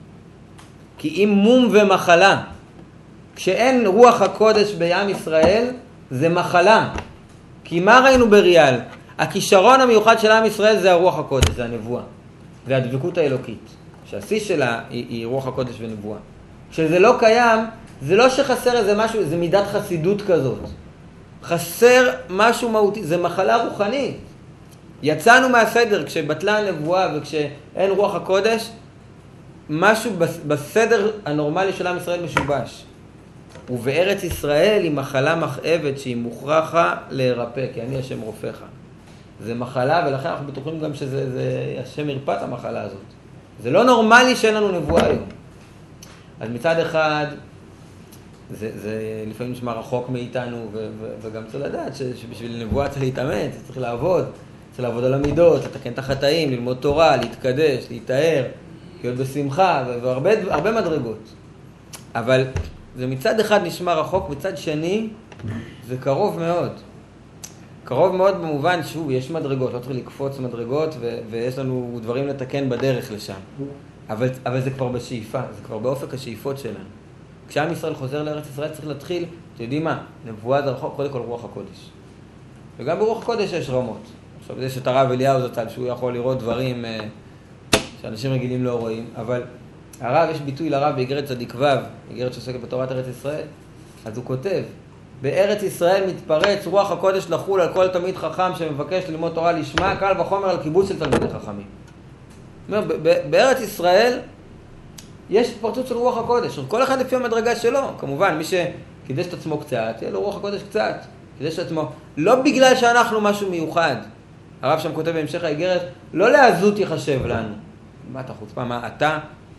כי אם מום ומחלה, כשאין רוח הקודש בעם ישראל, זה מחלה. כי מה ראינו בריאל? הכישרון המיוחד של עם ישראל זה הרוח הקודש, זה הנבואה. זה הדבקות האלוקית. שהשיא שלה היא, היא רוח הקודש ונבואה. כשזה לא קיים, זה לא שחסר איזה משהו, איזה מידת חסידות כזאת. חסר משהו מהותי, זה מחלה רוחנית. יצאנו מהסדר כשבטלה הנבואה וכשאין רוח הקודש, משהו בסדר הנורמלי של עם ישראל משובש. ובארץ ישראל היא מחלה מכאבת שהיא מוכרחה להירפא, כי אני השם רופאך. זה מחלה, ולכן אנחנו בטוחים גם שזה זה השם ירפא את המחלה הזאת. זה לא נורמלי שאין לנו נבואה היום. אז מצד אחד, זה, זה לפעמים נשמע רחוק מאיתנו, ו, ו, וגם צריך לדעת ש, שבשביל נבואה צריך להתאמץ, צריך לעבוד, צריך לעבוד על המידות, לתקן את החטאים, ללמוד תורה, להתקדש, להתאר, להיות בשמחה, והרבה הרבה מדרגות. אבל זה מצד אחד נשמע רחוק, מצד שני זה קרוב מאוד. קרוב מאוד במובן, שוב, יש מדרגות, לא צריך לקפוץ מדרגות, ו, ויש לנו דברים לתקן בדרך לשם. אבל, אבל זה כבר בשאיפה, זה כבר באופק השאיפות שלנו. כשעם ישראל חוזר לארץ ישראל צריך להתחיל, אתם יודעים מה? נבואה זה רחוק, קודם כל רוח הקודש. וגם ברוח הקודש יש רמות. עכשיו יש את הרב אליהו זצ"ל, שהוא יכול לראות דברים אה, שאנשים רגילים לא רואים, אבל הרב, יש ביטוי לרב באיגרת צדיק ו', איגרת שעוסקת בתורת ארץ ישראל, אז הוא כותב, בארץ ישראל מתפרץ רוח הקודש לחול על כל תלמיד חכם שמבקש ללמוד תורה לשמה, קל וחומר על קיבוץ של תלמידי חכמים. אומר, בארץ ישראל יש התפרצות של רוח הקודש, כל אחד לפי המדרגה שלו, כמובן, מי שקידש את עצמו קצת, יהיה לו רוח הקודש קצת, קידש את עצמו, לא בגלל שאנחנו משהו מיוחד, הרב שם כותב בהמשך האיגרת, לא לעזות יחשב לנו. מה אתה חוצפה? מה אתה?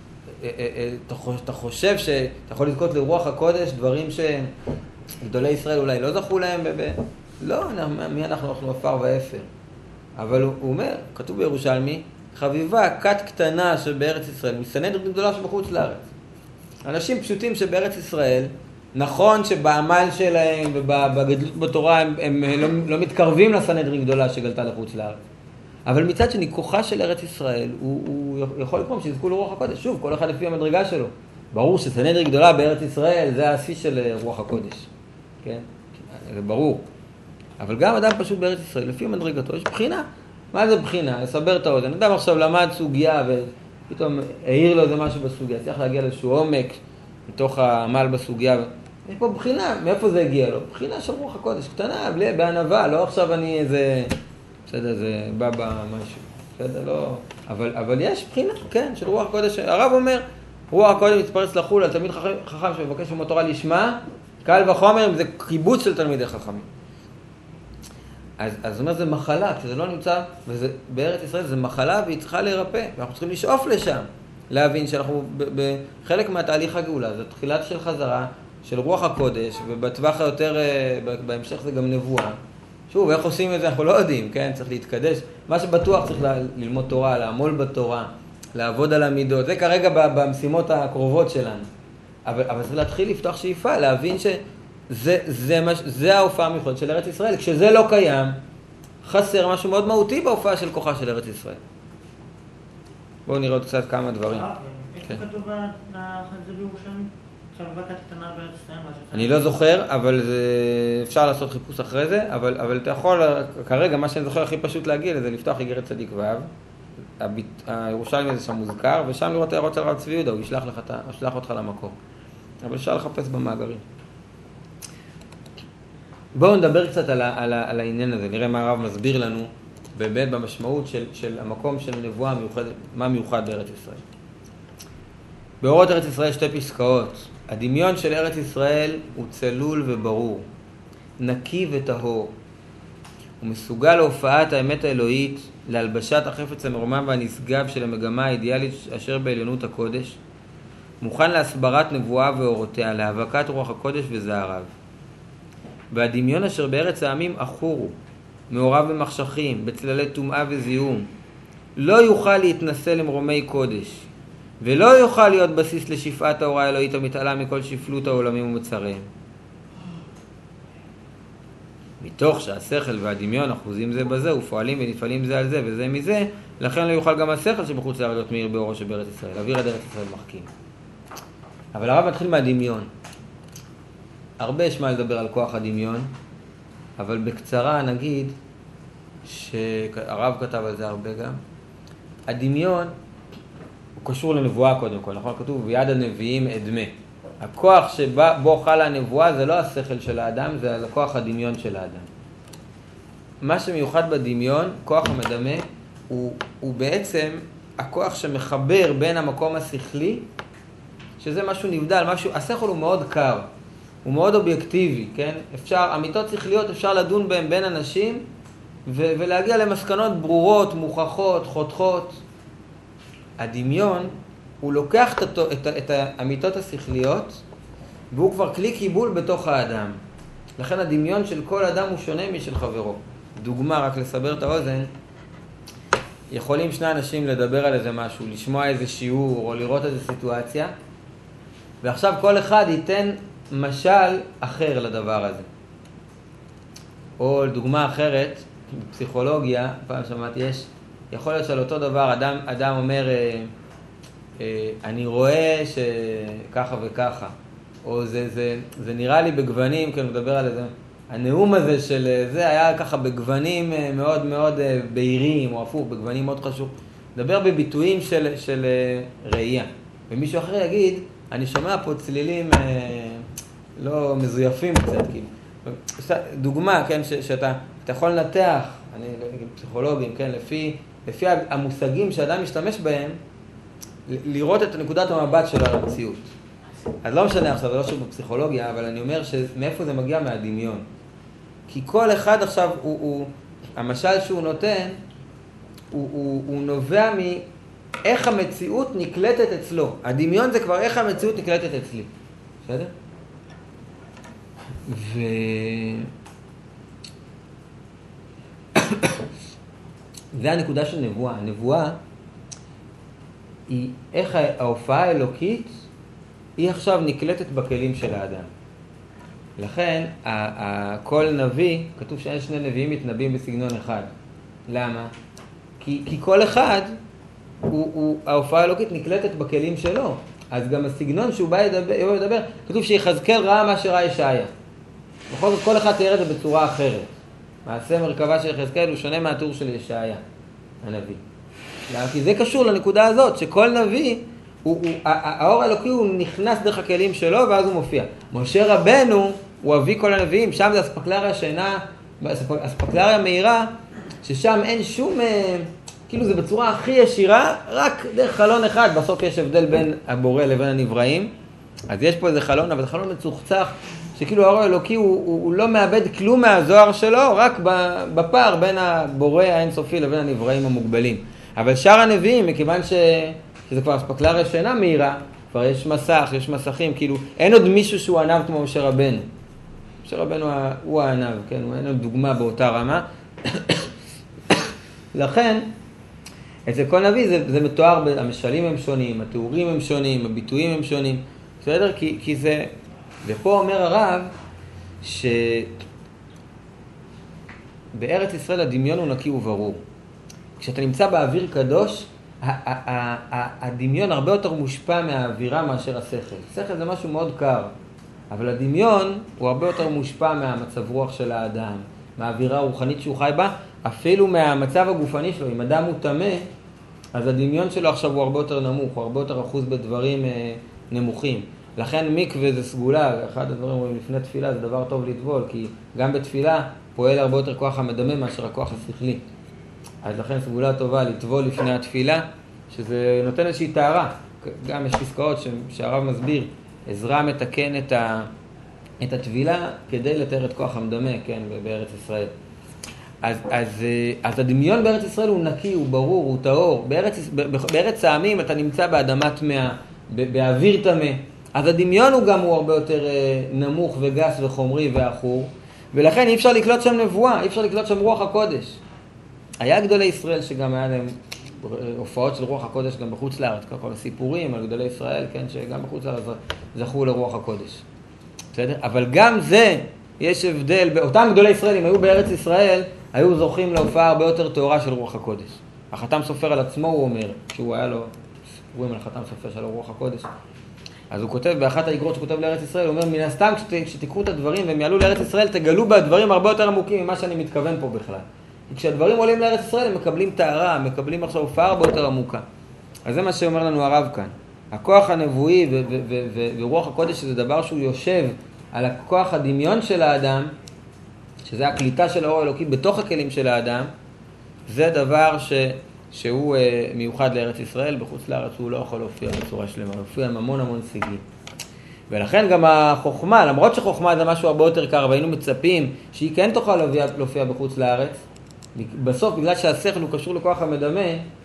אתה חושב שאתה יכול לזכות לרוח הקודש, דברים שגדולי ישראל אולי לא זכו להם? לא, מי אנחנו? אנחנו עפר ואפר. אבל הוא אומר, כתוב בירושלמי, חביבה, כת קטנה שבארץ ישראל, מסנהדרין גדולה שבחוץ לארץ. אנשים פשוטים שבארץ ישראל, נכון שבעמל שלהם ובגדלות בתורה הם, הם לא, לא מתקרבים לסנהדרין גדולה שגלתה לחוץ לארץ. אבל מצד שני, כוחה של ארץ ישראל, הוא, הוא יכול לקרום שיזכו לרוח הקודש. שוב, כל אחד לפי המדרגה שלו. ברור שסנהדרין גדולה בארץ ישראל, זה השיא של רוח הקודש. כן? זה ברור. אבל גם אדם פשוט בארץ ישראל, לפי מדרגתו, יש בחינה. מה זה בחינה? לסבר את האוזן. אדם עכשיו למד סוגיה ופתאום העיר לו איזה משהו בסוגיה. צריך להגיע לאיזשהו עומק מתוך העמל בסוגיה. יש פה בחינה. מאיפה זה הגיע לו? בחינה של רוח הקודש. קטנה, בלי, בענווה. לא עכשיו אני איזה... בסדר, זה בא במשהו. בסדר, לא... אבל, אבל יש בחינה, כן, של רוח הקודש. הרב אומר, רוח הקודש מתפרץ לחול על תלמיד חכם, חכם שמבקש ללמוד תורה לשמה, קל וחומר, זה קיבוץ של תלמידי חכמים. אז, אז זאת אומרת, זה מחלה, כשזה לא נמצא, וזה, בארץ ישראל זה מחלה והיא צריכה להירפא, ואנחנו צריכים לשאוף לשם, להבין שאנחנו בחלק מהתהליך הגאולה, זה תחילת של חזרה, של רוח הקודש, ובטווח היותר, בהמשך זה גם נבואה. שוב, איך עושים את זה? אנחנו לא יודעים, כן? צריך להתקדש. מה שבטוח צריך ללמוד תורה, לעמול בתורה, לעבוד על המידות. זה כרגע במשימות הקרובות שלנו. אבל, אבל צריך להתחיל לפתוח שאיפה, להבין שזה זה, זה, זה ההופעה המיוחדת של ארץ ישראל. כשזה לא קיים, חסר משהו מאוד מהותי בהופעה של כוחה של ארץ ישראל. בואו נראה עוד קצת כמה דברים. איפה כתוב זה בירושלים? חביבה כת קטנה בארץ ישראל? אני לא זוכר, אבל זה... אפשר לעשות חיפוש אחרי זה, אבל, אבל אתה יכול, כרגע מה שאני זוכר הכי פשוט להגיע לזה, לפתוח איגרת צדיק ו', הירושלמי הזה שם מוזכר, ושם לראות הערות של הרב צבי יהודה, הוא ישלח, לך, ישלח אותך למקום. אבל אפשר לחפש במאגרים. בואו נדבר קצת על, ה, על, ה, על העניין הזה, נראה מה הרב מסביר לנו, באמת במשמעות של, של המקום של נבואה מיוחד, מה מיוחד בארץ ישראל. באורות ארץ ישראל שתי פסקאות. הדמיון של ארץ ישראל הוא צלול וברור, נקי וטהור. הוא מסוגל להופעת האמת האלוהית, להלבשת החפץ המרומם והנשגב של המגמה האידיאלית אשר בעליונות הקודש. מוכן להסברת נבואה ואורותיה, להאבקת רוח הקודש וזעריו. והדמיון אשר בארץ העמים אחורו, מעורב במחשכים, בצללי טומאה וזיהום, לא יוכל להתנסה למרומי קודש. ולא יוכל להיות בסיס לשפעת האורה האלוהית המתעלה מכל שפלות העולמים ומצריהם. מתוך שהשכל והדמיון אחוזים זה בזה ופועלים ונפעלים זה על זה וזה מזה, לכן לא יוכל גם השכל שבחוץ לארץ להיות מאיר באורו שבארץ ישראל, אוויר עד ארץ ישראל מחכים. אבל הרב מתחיל מהדמיון. הרבה יש מה לדבר על כוח הדמיון, אבל בקצרה נגיד שהרב כתב על זה הרבה גם. הדמיון הוא קשור לנבואה קודם כל, נכון? כתוב ביד הנביאים אדמה. הכוח שבו חלה הנבואה זה לא השכל של האדם, זה הכוח הדמיון של האדם. מה שמיוחד בדמיון, כוח המדמה, הוא, הוא בעצם הכוח שמחבר בין המקום השכלי, שזה משהו נבדל, משהו, השכל הוא מאוד קר, הוא מאוד אובייקטיבי, כן? אפשר, אמיתות שכליות אפשר לדון בהם בין אנשים, ו- ולהגיע למסקנות ברורות, מוכחות, חותכות. הדמיון, הוא לוקח את, את, את האמיתות השכליות, והוא כבר כלי קיבול בתוך האדם. לכן הדמיון של כל אדם הוא שונה משל חברו. דוגמה, רק לסבר את האוזן, יכולים שני אנשים לדבר על איזה משהו, לשמוע איזה שיעור או לראות איזה סיטואציה, ועכשיו כל אחד ייתן משל אחר לדבר הזה. או דוגמה אחרת, בפסיכולוגיה, פעם שמעתי, יש, יכול להיות שעל אותו דבר, אדם, אדם אומר, אה, אה, אני רואה שככה וככה, או זה, זה, זה נראה לי בגוונים, כי אני מדבר על איזה, הנאום הזה של זה היה ככה בגוונים מאוד מאוד בהירים, או הפוך, בגוונים מאוד חשוב. מדבר בביטויים של, של ראייה. ומישהו אחר יגיד, אני שומע פה צלילים אה, לא מזויפים קצת, כאילו. דוגמה, כן, ש, שאתה אתה יכול לנתח, אני פסיכולוגים, כן, לפי, לפי המושגים שאדם משתמש בהם, לראות את נקודת המבט שלו על המציאות. אז לא משנה עכשיו, זה לא שוב בפסיכולוגיה, אבל אני אומר שמאיפה זה מגיע מהדמיון. כי כל אחד עכשיו, הוא, הוא, המשל שהוא נותן, הוא, הוא, הוא נובע מאיך המציאות נקלטת אצלו. הדמיון זה כבר איך המציאות נקלטת אצלי. בסדר? ו... זה הנקודה של נבואה. הנבואה היא איך ההופעה האלוקית היא עכשיו נקלטת בכלים של האדם. לכן, כל נביא, כתוב שאין שני נביאים מתנבאים בסגנון אחד. למה? כי, כי כל אחד, הוא, הוא, ההופעה האלוקית נקלטת בכלים שלו. אז גם הסגנון שהוא בא לדבר, לדבר כתוב שיחזקאל ראה מה שראה ישעיה. בכל זאת, כל אחד תיאר את זה בצורה אחרת. מעשה מרכבה של יחזקאל הוא שונה מהתיאור של ישעיה, הנביא. למה? כי זה קשור לנקודה הזאת, שכל נביא, הוא, הוא, האור האלוקי הוא נכנס דרך הכלים שלו ואז הוא מופיע. משה רבנו הוא אבי כל הנביאים, שם זה אספקלריה שאינה, אספקלריה מהירה, ששם אין שום, כאילו זה בצורה הכי ישירה, רק דרך חלון אחד, בסוף יש הבדל בין הבורא לבין הנבראים, אז יש פה איזה חלון, אבל זה חלון מצוחצח, שכאילו האור האלוקי הוא, הוא, הוא לא מאבד כלום מהזוהר שלו, רק בפער בין הבורא האינסופי לבין הנבראים המוגבלים. אבל שאר הנביאים, מכיוון ש... שזה כבר אספקלריה שאינה מהירה, כבר יש מסך, יש מסכים, כאילו אין עוד מישהו שהוא ענב כמו משה רבנו. משה רבנו הוא הענב, כן? הוא אין עוד דוגמה באותה רמה. לכן, אצל כל נביא זה, זה מתואר, המשלים הם שונים, התיאורים הם שונים, הביטויים הם שונים, בסדר? כי, כי זה, ופה אומר הרב, שבארץ ישראל הדמיון הוא נקי וברור. כשאתה נמצא באוויר קדוש, הדמיון הרבה יותר מושפע מהאווירה מאשר השכל. השכל זה משהו מאוד קר, אבל הדמיון הוא הרבה יותר מושפע מהמצב רוח של האדם, מהאווירה הרוחנית שהוא חי בה, אפילו מהמצב הגופני שלו. אם אדם הוא טמא, אז הדמיון שלו עכשיו הוא הרבה יותר נמוך, הוא הרבה יותר אחוז בדברים אה, נמוכים. לכן מקווה זה סגולה, אחד הדברים רואים לפני תפילה זה דבר טוב לטבול, כי גם בתפילה פועל הרבה יותר כוח המדמה מאשר הכוח השכלי. אז לכן סגולה טובה לטבול לפני התפילה, שזה נותן איזושהי טהרה. גם יש פסקאות שהרב מסביר, עזרא מתקן את, ה, את התפילה כדי לתאר את כוח המדמה, כן, בארץ ישראל. אז, אז, אז הדמיון בארץ ישראל הוא נקי, הוא ברור, הוא טהור. בארץ, בארץ העמים אתה נמצא באדמה טמאה, באוויר טמא. אז הדמיון הוא גם הוא הרבה יותר נמוך וגס וחומרי ועכור, ולכן אי אפשר לקלוט שם נבואה, אי אפשר לקלוט שם רוח הקודש. היה גדולי ישראל שגם היה להם הופעות של רוח הקודש גם בחוץ לארץ, כל הסיפורים על גדולי ישראל, כן, שגם בחוץ לארץ זכו לרוח הקודש. בסדר? אבל גם זה, יש הבדל, אותם גדולי ישראל, אם היו בארץ ישראל, היו זוכים להופעה הרבה יותר טהורה של רוח הקודש. החתם סופר על עצמו, הוא אומר, שהוא היה לו, רואים על החתם סופר שלו רוח הקודש. אז הוא כותב, באחת האגרות שכותב לארץ ישראל, הוא אומר, מן הסתם, כשתיקחו את הדברים והם יעלו לארץ ישראל, תגלו בדברים הרבה יותר עמוקים ממה שאני מתכוון פה בכלל. כשהדברים עולים לארץ ישראל, הם מקבלים טהרה, מקבלים עכשיו הופעה הרבה יותר עמוקה. אז זה מה שאומר לנו הרב כאן. הכוח הנבואי ו- ו- ו- ו- ורוח הקודש, זה דבר שהוא יושב על הכוח הדמיון של האדם, שזה הקליטה של האור האלוקי בתוך הכלים של האדם, זה דבר ש- שהוא אה, מיוחד לארץ ישראל, בחוץ לארץ הוא לא יכול להופיע בצורה שלמה, הוא הופיע עם המון המון סיגים. ולכן גם החוכמה, למרות שחוכמה זה משהו הרבה יותר קר, והיינו מצפים שהיא כן תוכל להופיע, להופיע בחוץ לארץ, בסוף, בגלל שהשכל הוא קשור לכוח המדמה,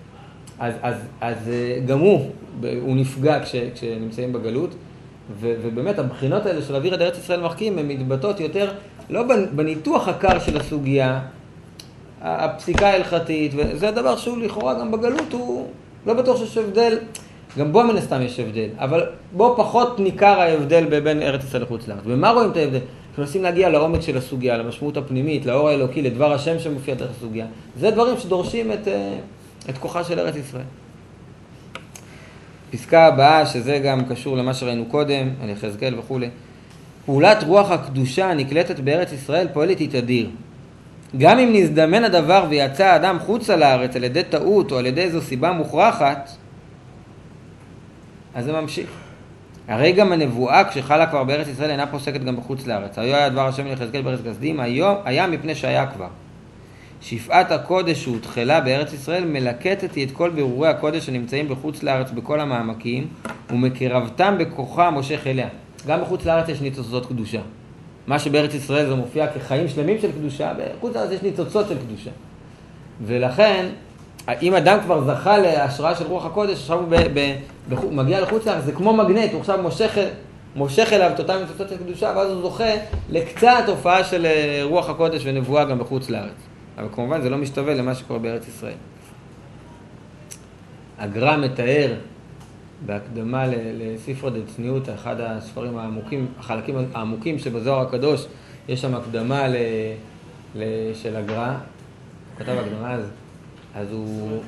אז, אז, אז גם הוא, הוא נפגע כש, כשנמצאים בגלות, ו, ובאמת הבחינות האלה של אוויר עד ארץ ישראל מחכים, הן מתבטאות יותר, לא בניתוח הקר של הסוגיה, הפסיקה ההלכתית, וזה הדבר שהוא לכאורה גם בגלות, הוא לא בטוח שיש הבדל, גם בו מן הסתם יש הבדל, אבל בו פחות ניכר ההבדל בין ארץ ישראל לחוץ לארץ. ומה רואים את ההבדל? אנחנו מנסים להגיע לעומק של הסוגיה, למשמעות הפנימית, לאור האלוקי, לדבר השם שמופיע דרך הסוגיה. זה דברים שדורשים את, את כוחה של ארץ ישראל. פסקה הבאה, שזה גם קשור למה שראינו קודם, על יחזקאל וכו'. פעולת רוח הקדושה נקלטת בארץ ישראל פועלת תדיר. גם אם נזדמן הדבר ויצא האדם חוצה לארץ על ידי טעות או על ידי איזו סיבה מוכרחת, אז זה ממשיך. הרי גם הנבואה כשחלה כבר בארץ ישראל אינה פוסקת גם בחוץ לארץ. היו היה דבר השם ליחזקאל בארץ כסדים, היה מפני שהיה כבר. שפעת הקודש שהותחלה בארץ ישראל מלקטת את כל בירורי הקודש שנמצאים בחוץ לארץ בכל המעמקים, ומקרבתם בכוחה מושך אליה. גם בחוץ לארץ יש ניצוצות קדושה. מה שבארץ ישראל זה מופיע כחיים שלמים של קדושה, בחוץ לארץ יש ניצוצות של קדושה. ולכן אם אדם כבר זכה להשראה של רוח הקודש, עכשיו הוא ב, ב, ב, מגיע לחוץ לארץ, זה כמו מגנט, הוא עכשיו מושך, מושך אליו את אותם מצוות של קדושה, ואז הוא זוכה לקצת הופעה של רוח הקודש ונבואה גם בחוץ לארץ. אבל כמובן זה לא משתווה למה שקורה בארץ ישראל. הגר"א מתאר בהקדמה לספרא דצניעות, אחד הספרים העמוקים, החלקים העמוקים שבזוהר הקדוש, יש שם הקדמה ל, ל, של הגר"א, הוא כתב הקדמה אז, אז הוא,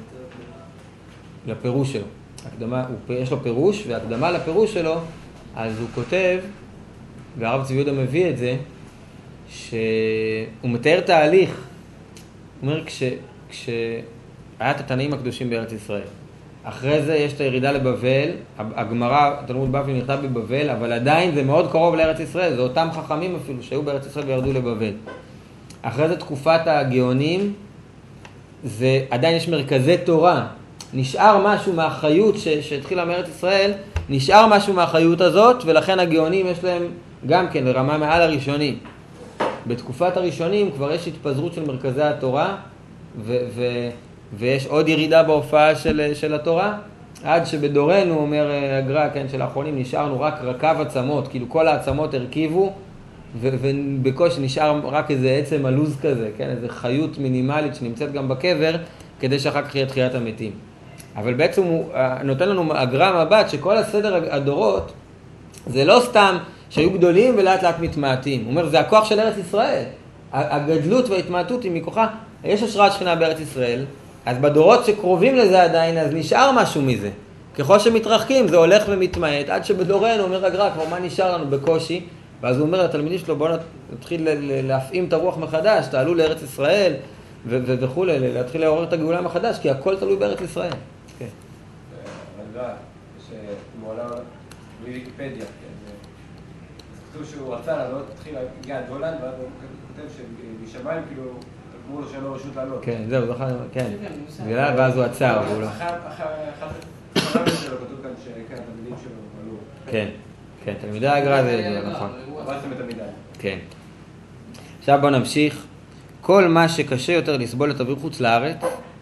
לפירוש שלו, הקדמה, הוא, יש לו פירוש, והקדמה לפירוש שלו, אז הוא כותב, והרב צבי יהודה מביא את זה, שהוא מתאר תהליך, הוא אומר, כש, כשהיה את התנאים הקדושים בארץ ישראל, אחרי זה יש את הירידה לבבל, הגמרא, תלמוד בבלי נכתב בבבל, אבל עדיין זה מאוד קרוב לארץ ישראל, זה אותם חכמים אפילו שהיו בארץ ישראל וירדו לבבל. אחרי זה תקופת הגאונים, זה עדיין יש מרכזי תורה, נשאר משהו מהחיות ש, שהתחילה מארץ ישראל, נשאר משהו מהחיות הזאת, ולכן הגאונים יש להם גם כן לרמה מעל הראשונים. בתקופת הראשונים כבר יש התפזרות של מרכזי התורה, ו... ו ויש עוד ירידה בהופעה של, של התורה, עד שבדורנו, אומר הגר"א, כן, של האחרונים, נשארנו רק רקב עצמות, כאילו כל העצמות הרכיבו, ו- ובקושי נשאר רק איזה עצם הלוז כזה, כן, איזה חיות מינימלית שנמצאת גם בקבר, כדי שאחר כך יהיה תחיית המתים. אבל בעצם הוא נותן לנו הגר"א מבט שכל הסדר הדורות, זה לא סתם שהיו גדולים ולאט לאט מתמעטים. הוא אומר, זה הכוח של ארץ ישראל. הגדלות וההתמעטות היא מכוחה, יש השראת שכינה בארץ ישראל, אז בדורות שקרובים לזה עדיין, אז נשאר משהו מזה. ככל שמתרחקים, זה הולך ומתמעט, עד שבדורנו, אומר הגר"א, כבר מה נשאר לנו בקושי, ואז הוא אומר לתלמידים שלו, בואו נתחיל להפעים את הרוח מחדש, תעלו לארץ ישראל, וכו', להתחיל לעורר את הגאולה מחדש, כי הכל תלוי בארץ ישראל. כן. הגר"א, שמעולם, בוויקיפדיה, כן, כתוב שהוא רצה לעלות, התחיל להגיע עד הולנד, ואז הוא כותב שמשמיים, כאילו, אמרו לו שאין לו רשות לעלות. כן, זהו, זוכר, כן. ואז הוא עצר, והוא לא... אחרי החלטת שלו כתוב כאן שכן, התלמידים שלו עלו. כן, כן, תלמידי הגר"א זה נכון. עברתם את המידה. כן. עכשיו בואו נמשיך. כל מה שקשה יותר לסבול את אוויר חוץ לארץ,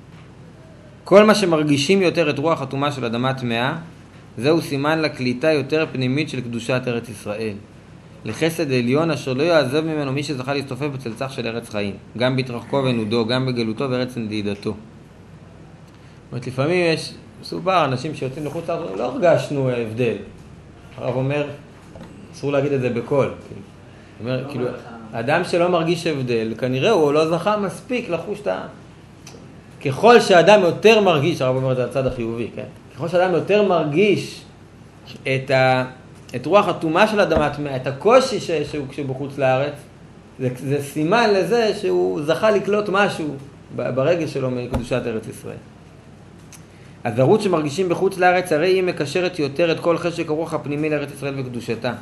כל מה שמרגישים יותר את רוח הטומאה של אדמה טמאה, זהו סימן לקליטה יותר פנימית של קדושת ארץ ישראל. לחסד עליון אשר לא יעזב ממנו מי שזכה להסתופף בצלצח של ארץ חיים, גם בהתרחקו ונודו, גם בגלותו וארץ נדידתו. זאת אומרת, לפעמים יש סופר אנשים שיוצאים לחוץ לארץ, לא הרגשנו הבדל. הרב אומר, אסור להגיד את זה בקול. אומר, כאילו, אדם שלא מרגיש הבדל, כנראה הוא לא זכה מספיק לחוש את ה... ככל שאדם יותר מרגיש, הרב אומר את זה הצד החיובי, כן? ככל שאדם יותר מרגיש את ה... את רוח הטומאה של אדמה טמאה, את הקושי ש... שהוא כשבחוץ לארץ, זה, זה סימן לזה שהוא זכה לקלוט משהו ברגש שלו מקדושת ארץ ישראל. הזרות שמרגישים בחוץ לארץ, הרי היא מקשרת יותר את כל חשק הרוח הפנימי לארץ ישראל וקדושתה.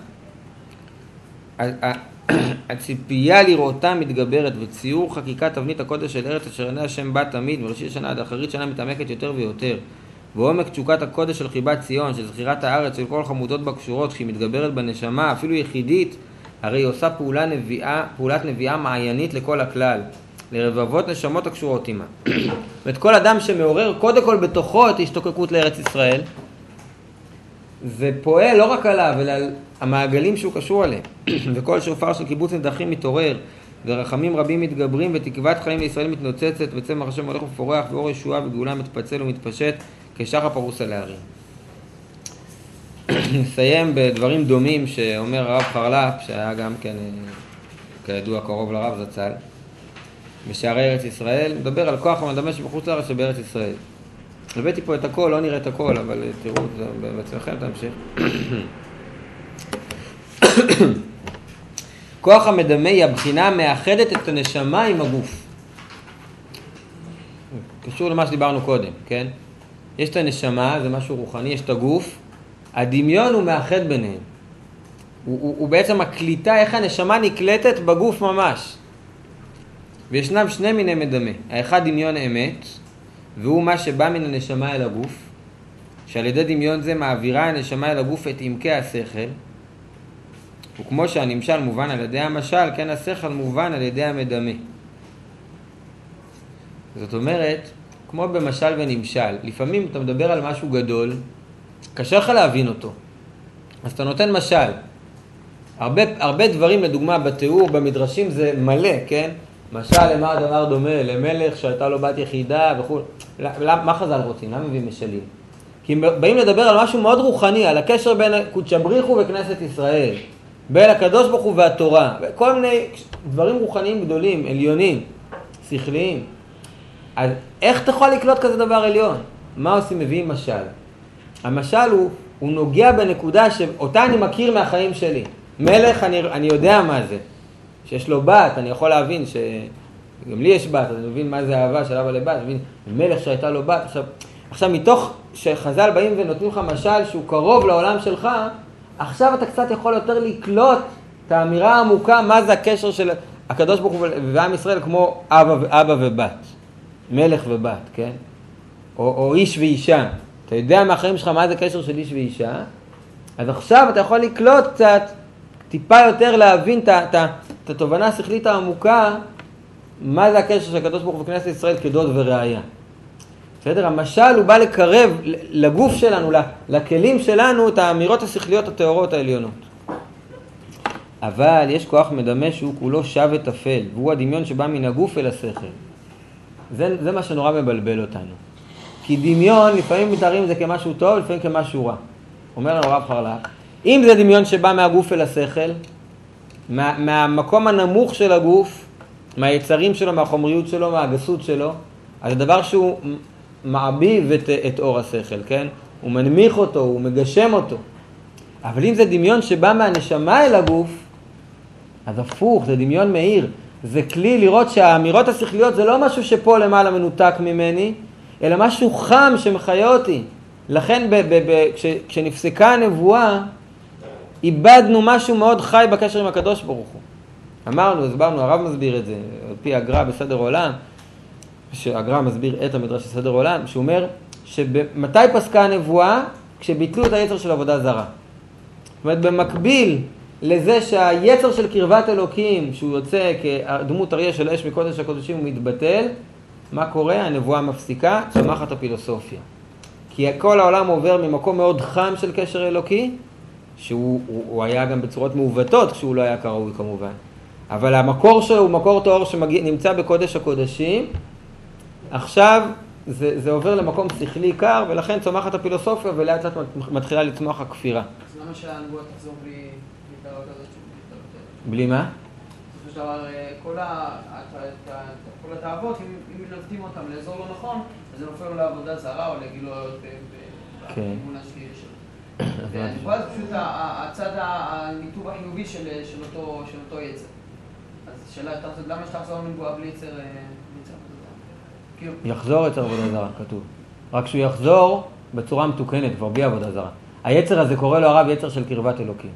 הציפייה לראותה מתגברת, וציור חקיקת תבנית הקודש של ארץ אשר עיני השם בה תמיד, מראשית שנה עד אחרית שנה מתעמקת יותר ויותר. ועומק תשוקת הקודש של חיבת ציון, של זכירת הארץ, של כל חמודות בקשורות, כשהיא מתגברת בנשמה, אפילו יחידית, הרי היא עושה פעולה נביאה, פעולת נביאה מעיינית לכל הכלל, לרבבות נשמות הקשורות עימה. ואת כל אדם שמעורר קודם כל בתוכו את השתוקקות לארץ ישראל, זה פועל לא רק עליו, אלא על המעגלים שהוא קשור עליהם. וכל שופר של קיבוץ נדחים מתעורר, ורחמים רבים מתגברים, ותקוות חיים לישראל מתנוצצת, וצמח השם הולך ופורח, ואור ישועה וגאולה מתפצל ומתפשט, כשחר פרוס על הערים. נסיים בדברים דומים שאומר הרב חרל"פ, שהיה גם כן, כידוע, קרוב לרב זצ"ל, בשערי ארץ ישראל, מדבר על כוח המדמה שבחוץ לארץ שבארץ ישראל. הבאתי פה את הכל, לא נראה את הכל, אבל תראו את זה בעצמכם, תמשיך. כוח המדמה היא הבחינה המאחדת את הנשמה עם הגוף. קשור למה שדיברנו קודם, כן? יש את הנשמה, זה משהו רוחני, יש את הגוף, הדמיון הוא מאחד ביניהם. הוא, הוא, הוא בעצם הקליטה, איך הנשמה נקלטת בגוף ממש. וישנם שני מיני מדמה. האחד דמיון אמת, והוא מה שבא מן הנשמה אל הגוף, שעל ידי דמיון זה מעבירה הנשמה אל הגוף את עמקי השכל, וכמו שהנמשל מובן על ידי המשל, כן השכל מובן על ידי המדמה. זאת אומרת, כמו במשל ונמשל. לפעמים אתה מדבר על משהו גדול, קשה לך להבין אותו. אז אתה נותן משל. הרבה, הרבה דברים, לדוגמה, בתיאור, במדרשים זה מלא, כן? משל למה הדבר דומה? למלך שהייתה לו בת יחידה וכו'. מה חז"ל רוצים? למה מביאים משלים? כי הם באים לדבר על משהו מאוד רוחני, על הקשר בין קודש בריך הוא וכנסת ישראל, בין הקדוש ברוך הוא והתורה, כל מיני דברים רוחניים גדולים, עליונים, שכליים. אז איך אתה יכול לקלוט כזה דבר עליון? מה עושים? מביאים משל. המשל הוא, הוא נוגע בנקודה שאותה אני מכיר מהחיים שלי. מלך, אני, אני יודע מה זה. שיש לו בת, אני יכול להבין ש... גם לי יש בת, אז אני מבין מה זה אהבה של אבא לבת, אני מבין מלך שהייתה לו בת. עכשיו, עכשיו מתוך שחז"ל באים ונותנים לך משל שהוא קרוב לעולם שלך, עכשיו אתה קצת יכול יותר לקלוט את האמירה העמוקה, מה זה הקשר של הקדוש ברוך הוא ועם ישראל, כמו אבא, אבא ובת, מלך ובת, כן? או, או איש ואישה. אתה יודע מהחיים שלך מה זה קשר של איש ואישה, אז עכשיו אתה יכול לקלוט קצת, טיפה יותר להבין את, את, את התובנה השכלית העמוקה, מה זה הקשר של הקדוש ברוך הוא וכנסת ישראל כדוד וראיה. בסדר? המשל הוא בא לקרב לגוף שלנו, לכלים שלנו, את האמירות השכליות התיאוריות העליונות. אבל יש כוח מדמה שהוא כולו שב ותפל, והוא הדמיון שבא מן הגוף אל השכל. זה, זה מה שנורא מבלבל אותנו. כי דמיון, לפעמים מתארים את זה כמשהו טוב, לפעמים כמשהו רע. אומר לנו רב חרל"פ, אם זה דמיון שבא מהגוף אל השכל, מה, מהמקום הנמוך של הגוף, מהיצרים שלו, מהחומריות שלו, מהגסות שלו, אז זה דבר שהוא מעביב את, את אור השכל, כן? הוא מנמיך אותו, הוא מגשם אותו. אבל אם זה דמיון שבא מהנשמה אל הגוף, אז הפוך, זה דמיון מהיר. זה כלי לראות שהאמירות השכליות זה לא משהו שפה למעלה מנותק ממני, אלא משהו חם שמחיה אותי. לכן ב- ב- ב- כש- כשנפסקה הנבואה, איבדנו משהו מאוד חי בקשר עם הקדוש ברוך הוא. אמרנו, הסברנו, הרב מסביר את זה, על פי הגר"א בסדר עולם, שהגר"א מסביר את המדרש של סדר עולם, שהוא אומר שמתי פסקה הנבואה? כשביטלו את היצר של עבודה זרה. זאת אומרת, במקביל לזה שהיצר של קרבת אלוקים, שהוא יוצא כדמות אריה של אש מקודש הקודשים, הוא מתבטל, מה קורה? הנבואה מפסיקה, צומחת הפילוסופיה. כי כל העולם עובר ממקום מאוד חם של קשר אלוקי, שהוא הוא, הוא היה גם בצורות מעוותות כשהוא לא היה כראוי כמובן. אבל המקור שלו הוא מקור טהור שנמצא בקודש הקודשים. עכשיו זה, זה עובר למקום שכלי קר, ולכן צומחת הפילוסופיה ולאט לאט מתחילה לצמוח הכפירה. אז למה שהנבואה תחזור בלי תארות הזאת? בלי מה? בסופו של דבר, כל ה- כל התאוות, אם מנווטים אותם לאזור לא נכון, אז זה נופל לעבודה זרה או לגילויות בכיוון השלילי שלו. והנבואה זה פשוט הצד הניתוב החיובי של אותו יצר. אז שאלה, למה יש לחזור מנבואה בלי יצר עבודה זרה? יחזור יצר עבודה זרה, כתוב. רק שהוא יחזור בצורה מתוקנת, כבר בלי עבודה זרה. היצר הזה קורא לו הרב יצר של קרבת אלוקים.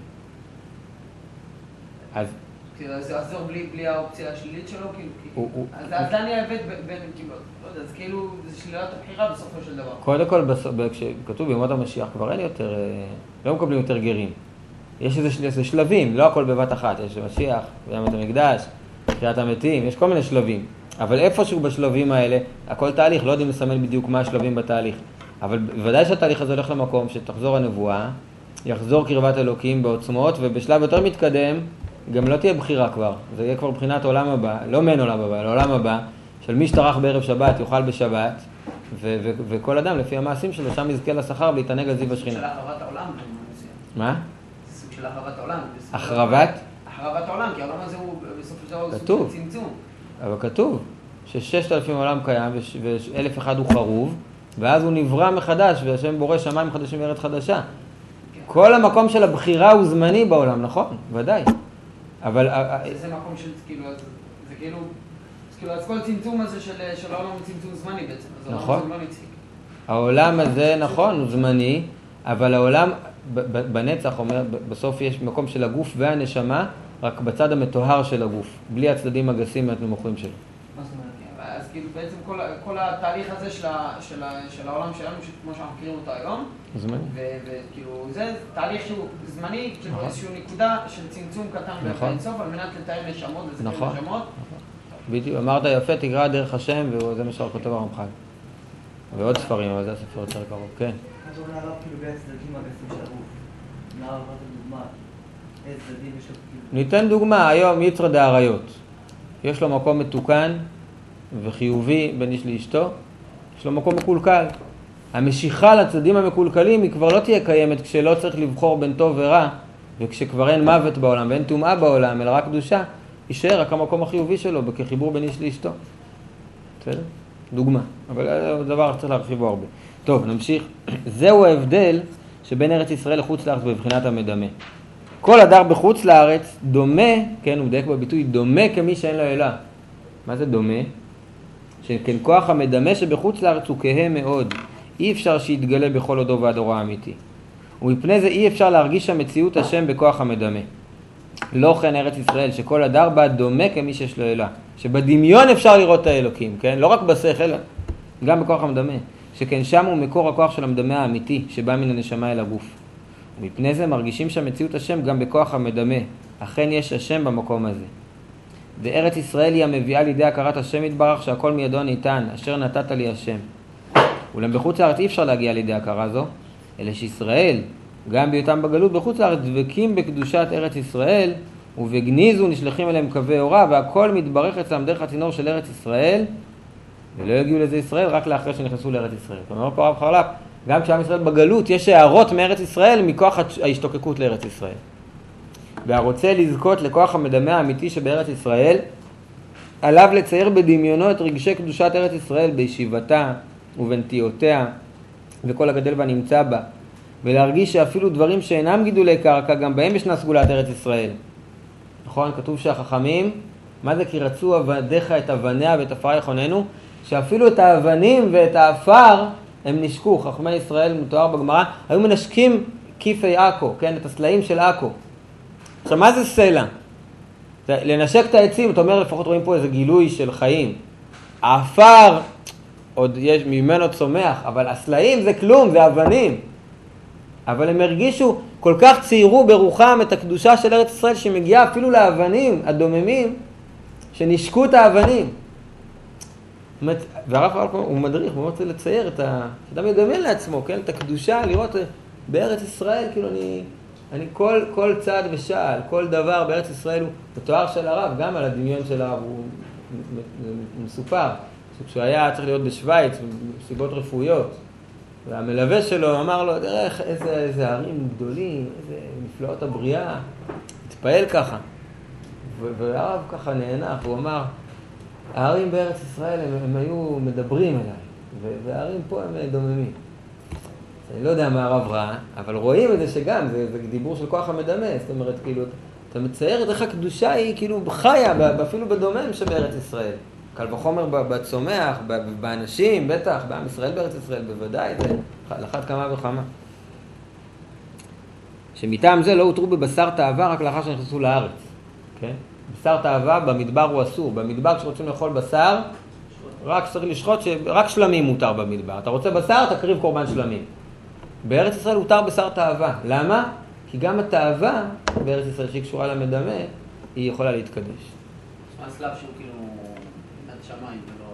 אז... אז זה עזור בלי האופציה השלילית שלו, כאילו... אז דני העבד בין, כאילו, לא יודע, אז כאילו זה שלילת הבחירה בסופו של דבר. קודם כל, כשכתוב בימות המשיח, כבר אין יותר, לא מקבלים יותר גרים. יש איזה שלבים, לא הכל בבת אחת. יש משיח, בימת המקדש, תחיית המתים, יש כל מיני שלבים. אבל איפשהו בשלבים האלה, הכל תהליך, לא יודעים לסמן בדיוק מה השלבים בתהליך. אבל בוודאי שהתהליך הזה הולך למקום שתחזור הנבואה, יחזור קרבת אלוקים בעוצמות, ובשלב יותר מתקדם, גם לא תהיה בחירה כבר. זה יהיה כבר בחינת עולם הבא, לא מן עולם הבא, לעולם הבא, של מי שטרח בערב שבת יאכל בשבת, ו- ו- וכל אדם לפי המעשים שלו שם יזכה לשכר ולהתענג על זיו השכינה. זה סוג של החרבת העולם. מה? זה סוג של החרבת העולם. החרבת? החרבת העולם, כי העולם הזה הוא בסופו של דבר כתוב. סוג של צמצום. אבל כתוב שששת אלפים עולם קיים ואלף אחד הוא חרוב, ואז הוא נברא מחדש, והשם בורא שמיים חדשים וארץ חדשה. כל המקום של הבחירה הוא זמני בעולם, נכון? ודאי. אבל... זה מקום של, כאילו, זה כאילו, כאילו, אז כל צמצום הזה של העולם הוא צמצום זמני בעצם. נכון. אז העולם הזה לא נצחיק. העולם הזה, נכון, הוא זמני, אבל העולם בנצח אומר, בסוף יש מקום של הגוף והנשמה, רק בצד המטוהר של הגוף, בלי הצדדים הגסים והנמוכים שלו. מה זאת אומרת? אז כאילו בעצם כל, כל התהליך הזה של, ה, של, ה, של העולם שלנו, כמו שאנחנו מכירים אותו היום, זמני. וכאילו זה תהליך שהוא זמני, כאילו נכון. איזושהי נקודה של צמצום קטן נכון. באינסוף, על מנת לתאר נשמות ולזכר נכון. נשמות. בדיוק, אמרת יפה, תגרע דרך השם, וזה מה שכתוב הרמח"ל. ועוד ספרים, אבל זה הספר יותר קרוב, כן. אתה אומר הרב כאילו באיזה צדדים הגסים של הגוף. נער עברת דוגמה. איזה צדדים יש לו כאילו... ניתן דוגמה, היום יצרא דאריות. יש לו מקום מתוקן וחיובי בין איש לאשתו, יש לו מקום מקולקל. המשיכה לצדדים המקולקלים היא כבר לא תהיה קיימת כשלא צריך לבחור בין טוב ורע, וכשכבר אין מוות בעולם ואין טומאה בעולם, אלא רק קדושה, יישאר רק המקום החיובי שלו, כחיבור בין איש לאשתו. בסדר? דוגמה. אבל הדבר צריך להרחיב בו הרבה. טוב, נמשיך. זהו ההבדל שבין ארץ ישראל לחוץ לארץ בבחינת המדמה. כל הדר בחוץ לארץ דומה, כן, הוא מדייק בביטוי, דומה כמי שאין לו אלה. מה זה דומה? שכן כוח המדמה שבחוץ לארץ הוא כהה מאוד. אי אפשר שיתגלה בכל הודו והדורו האמיתי. ומפני זה אי אפשר להרגיש המציאות השם בכוח המדמה. לא כן ארץ ישראל, שכל הדר בה דומה כמי שיש לו אלה. שבדמיון אפשר לראות את האלוקים, כן? לא רק בשכל, גם בכוח המדמה. שכן שם הוא מקור הכוח של המדמה האמיתי, שבא מן הנשמה אל הגוף. ומפני זה מרגישים שהמציאות השם גם בכוח המדמה. אכן יש השם במקום הזה. וארץ ישראל היא המביאה לידי הכרת השם יתברך שהכל מידו ניתן, אשר נתת לי השם. אולם בחוץ לארץ אי אפשר להגיע לידי הכרה זו, אלא שישראל, גם בהיותם בגלות בחוץ לארץ, דבקים בקדושת ארץ ישראל, ובגניזו נשלחים אליהם קווי אורה, והכל מתברך אצלם דרך הצינור של ארץ ישראל, ולא יגיעו לזה ישראל רק לאחרי שנכנסו לארץ ישראל. כלומר פה רב חרל"פ, גם כשעם ישראל בגלות יש הערות מארץ ישראל מכוח ההשתוקקות לארץ ישראל. והרוצה לזכות לכוח המדמה האמיתי שבארץ ישראל, עליו לצייר בדמיונו את רגשי קדושת ארץ ישראל בישיבתה ובנטיותיה וכל הגדל והנמצא בה, ולהרגיש שאפילו דברים שאינם גידולי קרקע, גם בהם ישנה סגולת ארץ ישראל. נכון? כתוב שהחכמים, מה זה כי רצו עבדיך את אבניה ואת עפרה יכוננו? שאפילו את האבנים ואת האפר הם נשקו. חכמי ישראל מתואר בגמרא, היו מנשקים כיפי עכו, כן? את הסלעים של עכו. עכשיו, מה זה סלע? לנשק את העצים, אתה אומר, לפחות רואים פה איזה גילוי של חיים. האפר, עוד יש ממנו צומח, אבל הסלעים זה כלום, זה אבנים. אבל הם הרגישו, כל כך ציירו ברוחם את הקדושה של ארץ ישראל, שמגיעה אפילו לאבנים הדוממים, שנשקו את האבנים. והרב חרל"פ הוא מדריך, הוא רוצה לצייר את ה... אדם ידמיין לעצמו, כן? את הקדושה, לראות בארץ ישראל, כאילו אני... אני כל, כל צעד ושעל, כל דבר בארץ ישראל הוא בתואר של הרב, גם על הדמיון של הרב, הוא מסופר. כשהוא היה צריך להיות בשוויץ, בסיבות רפואיות, והמלווה שלו אמר לו, תראה איזה, איזה ערים גדולים, איזה נפלאות הבריאה, התפעל ככה. והרב ככה נהנח, הוא אמר, הערים בארץ ישראל הם, הם היו מדברים אליי, והערים פה הם דוממים. אני לא יודע מה הרב ראה, אבל רואים את זה שגם, זה, זה דיבור של כוח המדמה, זאת אומרת, כאילו, אתה מצייר את איך הקדושה היא כאילו חיה, אפילו בדומם שבארץ ישראל. קל וחומר בצומח, באנשים, בטח, בעם ישראל בארץ ישראל, בוודאי, זה לחת כמה וכמה. שמטעם זה לא הותרו בבשר תאווה רק לאחר שנכנסו לארץ, כן? בשר תאווה במדבר הוא אסור, במדבר כשרוצים לאכול בשר, רק צריך לשחוט, רק שלמים מותר במדבר. אתה רוצה בשר, תקריב קורבן שלמים. בארץ ישראל הותר בשר תאווה. למה? כי גם התאווה בארץ ישראל שהיא קשורה למדמה, היא יכולה להתקדש. מה הסלב שהוא כאילו עד שמיים ולא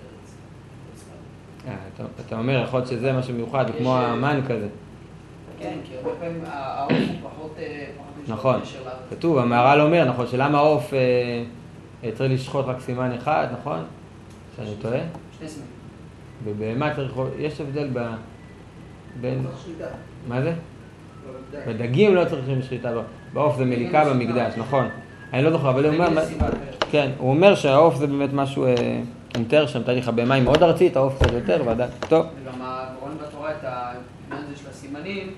פחות ארץ? אתה אומר, יכול להיות שזה משהו מיוחד, כמו האמן כזה. כן, כי הרבה פעמים העוף הוא פחות... נכון, כתוב, המהר"ל אומר, נכון, שלמה העוף צריך לשחוט רק סימן אחד, נכון? שאני טועה? שני סימנים. ובהמה צריך... יש הבדל ב... בין... מה זה? בדגים לא צריכים שחיטה, בעוף זה מליקה במקדש, נכון. אני לא זוכר, אבל הוא אומר... כן, הוא אומר שהעוף זה באמת משהו יותר שם, תהליך הבהמה היא מאוד ארצית, העוף קצת יותר, ועדיין, טוב. וגם רואים בתורה את העניין הזה של הסימנים,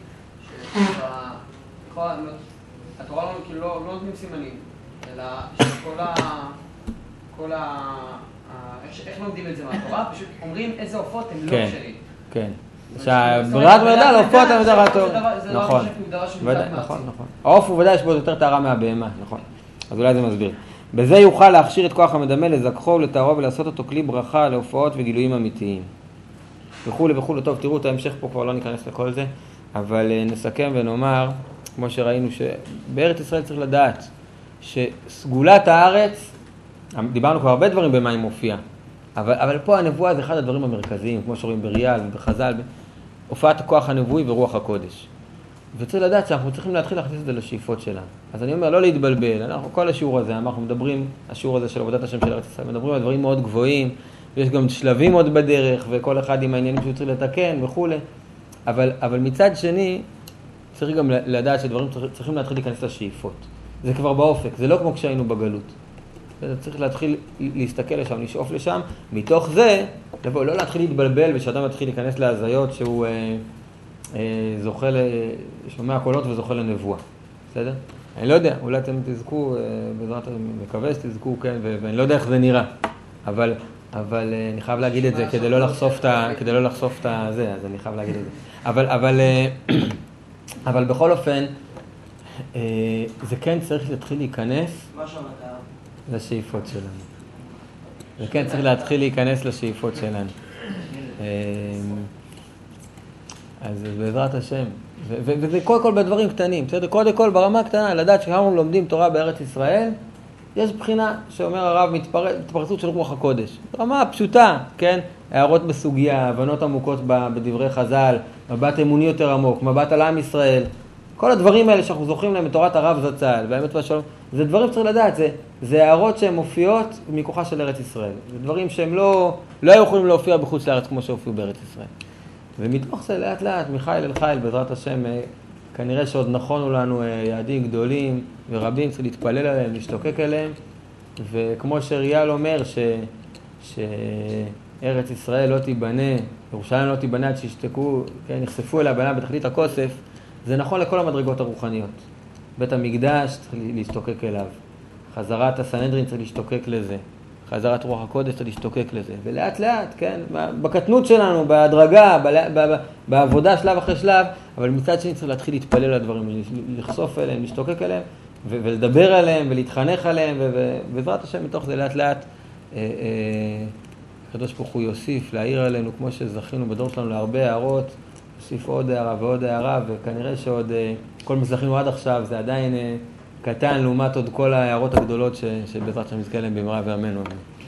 התורה כאילו לא נותנים סימנים, אלא שכל ה... כל ה... איך לומדים את זה מהתורה? פשוט אומרים איזה עופות הם לא כשרים. כן. שהברירת מידע לעופות הם יותר טוב. זה לא משהו מוגדר שמותר נכון, נכון. העוף הוא ודאי יש בו יותר טהרה מהבהמה, נכון. אז אולי זה מסביר. בזה יוכל להכשיר את כוח המדמה, לזכחו ולתארו ולעשות אותו כלי ברכה להופעות וגילויים אמיתיים. וכולי וכולי. טוב, תראו את ההמשך פה, כבר לא ניכנס לכל זה, אבל נסכם ונאמר, כמו שראינו, שבארץ ישראל צריך לדעת שסגולת הארץ, דיברנו כבר הרבה דברים במה היא מופיעה, אבל, אבל פה הנבואה זה אחד הדברים המרכזיים, כמו שרואים בריאל ובחז"ל, הופעת הכוח הנבואי ורוח הקודש. וצריך לדעת שאנחנו צריכים להתחיל להכניס את זה לשאיפות שלנו. אז אני אומר, לא להתבלבל, אנחנו כל השיעור הזה, אנחנו מדברים, השיעור הזה של עבודת השם של ארץ ישראל, מדברים על דברים מאוד גבוהים, ויש גם שלבים עוד בדרך, וכל אחד עם העניינים שהוא צריך לתקן וכו'. אבל, אבל מצד שני, צריך גם לדעת שדברים צריכים להתחיל להיכנס לשאיפות. זה כבר באופק, זה לא כמו כשהיינו בגלות. צריך להתחיל להסתכל לשם, לשאוף לשם, מתוך זה, לבוא, לא להתחיל להתבלבל ושאדם מתחיל להיכנס להזיות שהוא אה, אה, זוכה, שומע קולות וזוכה לנבואה. בסדר? אני לא יודע, אולי אתם תזכו, אה, בעזרת אני מקווה שתזכו, כן, ואני לא יודע איך זה נראה, אבל, אבל אה, אני חייב להגיד את זה כדי לא לחשוף את ה, כדי לא לחשוף את זה, אז אני חייב להגיד את זה. אבל, אבל, אה, אבל בכל אופן, אה, זה כן צריך להתחיל להיכנס, מה שאומרת? לשאיפות שלנו. וכן צריך להתחיל להיכנס לשאיפות שלנו. אז בעזרת השם. וזה קודם כל בדברים קטנים. בסדר? קודם כל ברמה הקטנה, לדעת שאנחנו לומדים תורה בארץ ישראל, יש בחינה שאומר הרב מתפרצות של רוח הקודש. ברמה פשוטה, כן? הערות בסוגיה, הבנות עמוקות בדברי חז"ל, מבט אמוני יותר עמוק, מבט על עם ישראל. כל הדברים האלה שאנחנו זוכרים להם בתורת הרב זצ"ל, והאמת והשלום, זה דברים שצריך לדעת, זה, זה הערות שהן מופיעות מכוחה של ארץ ישראל. זה דברים שהם לא, לא יכולים להופיע בחוץ לארץ כמו שהופיעו בארץ ישראל. ומתוך זה לאט לאט, מחיל אל חיל, בעזרת השם, כנראה שעוד נכונו לנו יעדים גדולים ורבים, צריך להתפלל עליהם, להשתוקק עליהם. וכמו שריאל אומר, ש, שארץ ישראל לא תיבנה, ירושלים לא תיבנה עד שישתקו, כן, נחשפו אליה בנה בתחתית הכוסף, זה נכון לכל המדרגות הרוחניות. בית המקדש צריך להשתוקק אליו. חזרת הסנהדרין צריך להשתוקק לזה. חזרת רוח הקודש צריך להשתוקק לזה. ולאט לאט, כן, בקטנות שלנו, בהדרגה, בעבודה שלב אחרי שלב, אבל מצד שני צריך להתחיל להתפלל על הדברים, לחשוף אליהם, להשתוקק אליהם, ולדבר עליהם, ולהתחנך עליהם, ובעזרת השם מתוך זה לאט לאט, הקדוש ברוך הוא יוסיף להעיר עלינו, כמו שזכינו בדור שלנו להרבה הערות, יוסיף עוד הערה ועוד הערה, וכנראה שעוד כל מה שזכינו עד עכשיו זה עדיין קטן לעומת עוד כל ההערות הגדולות שבעזרת השם נזכה להם במהרה וימינו.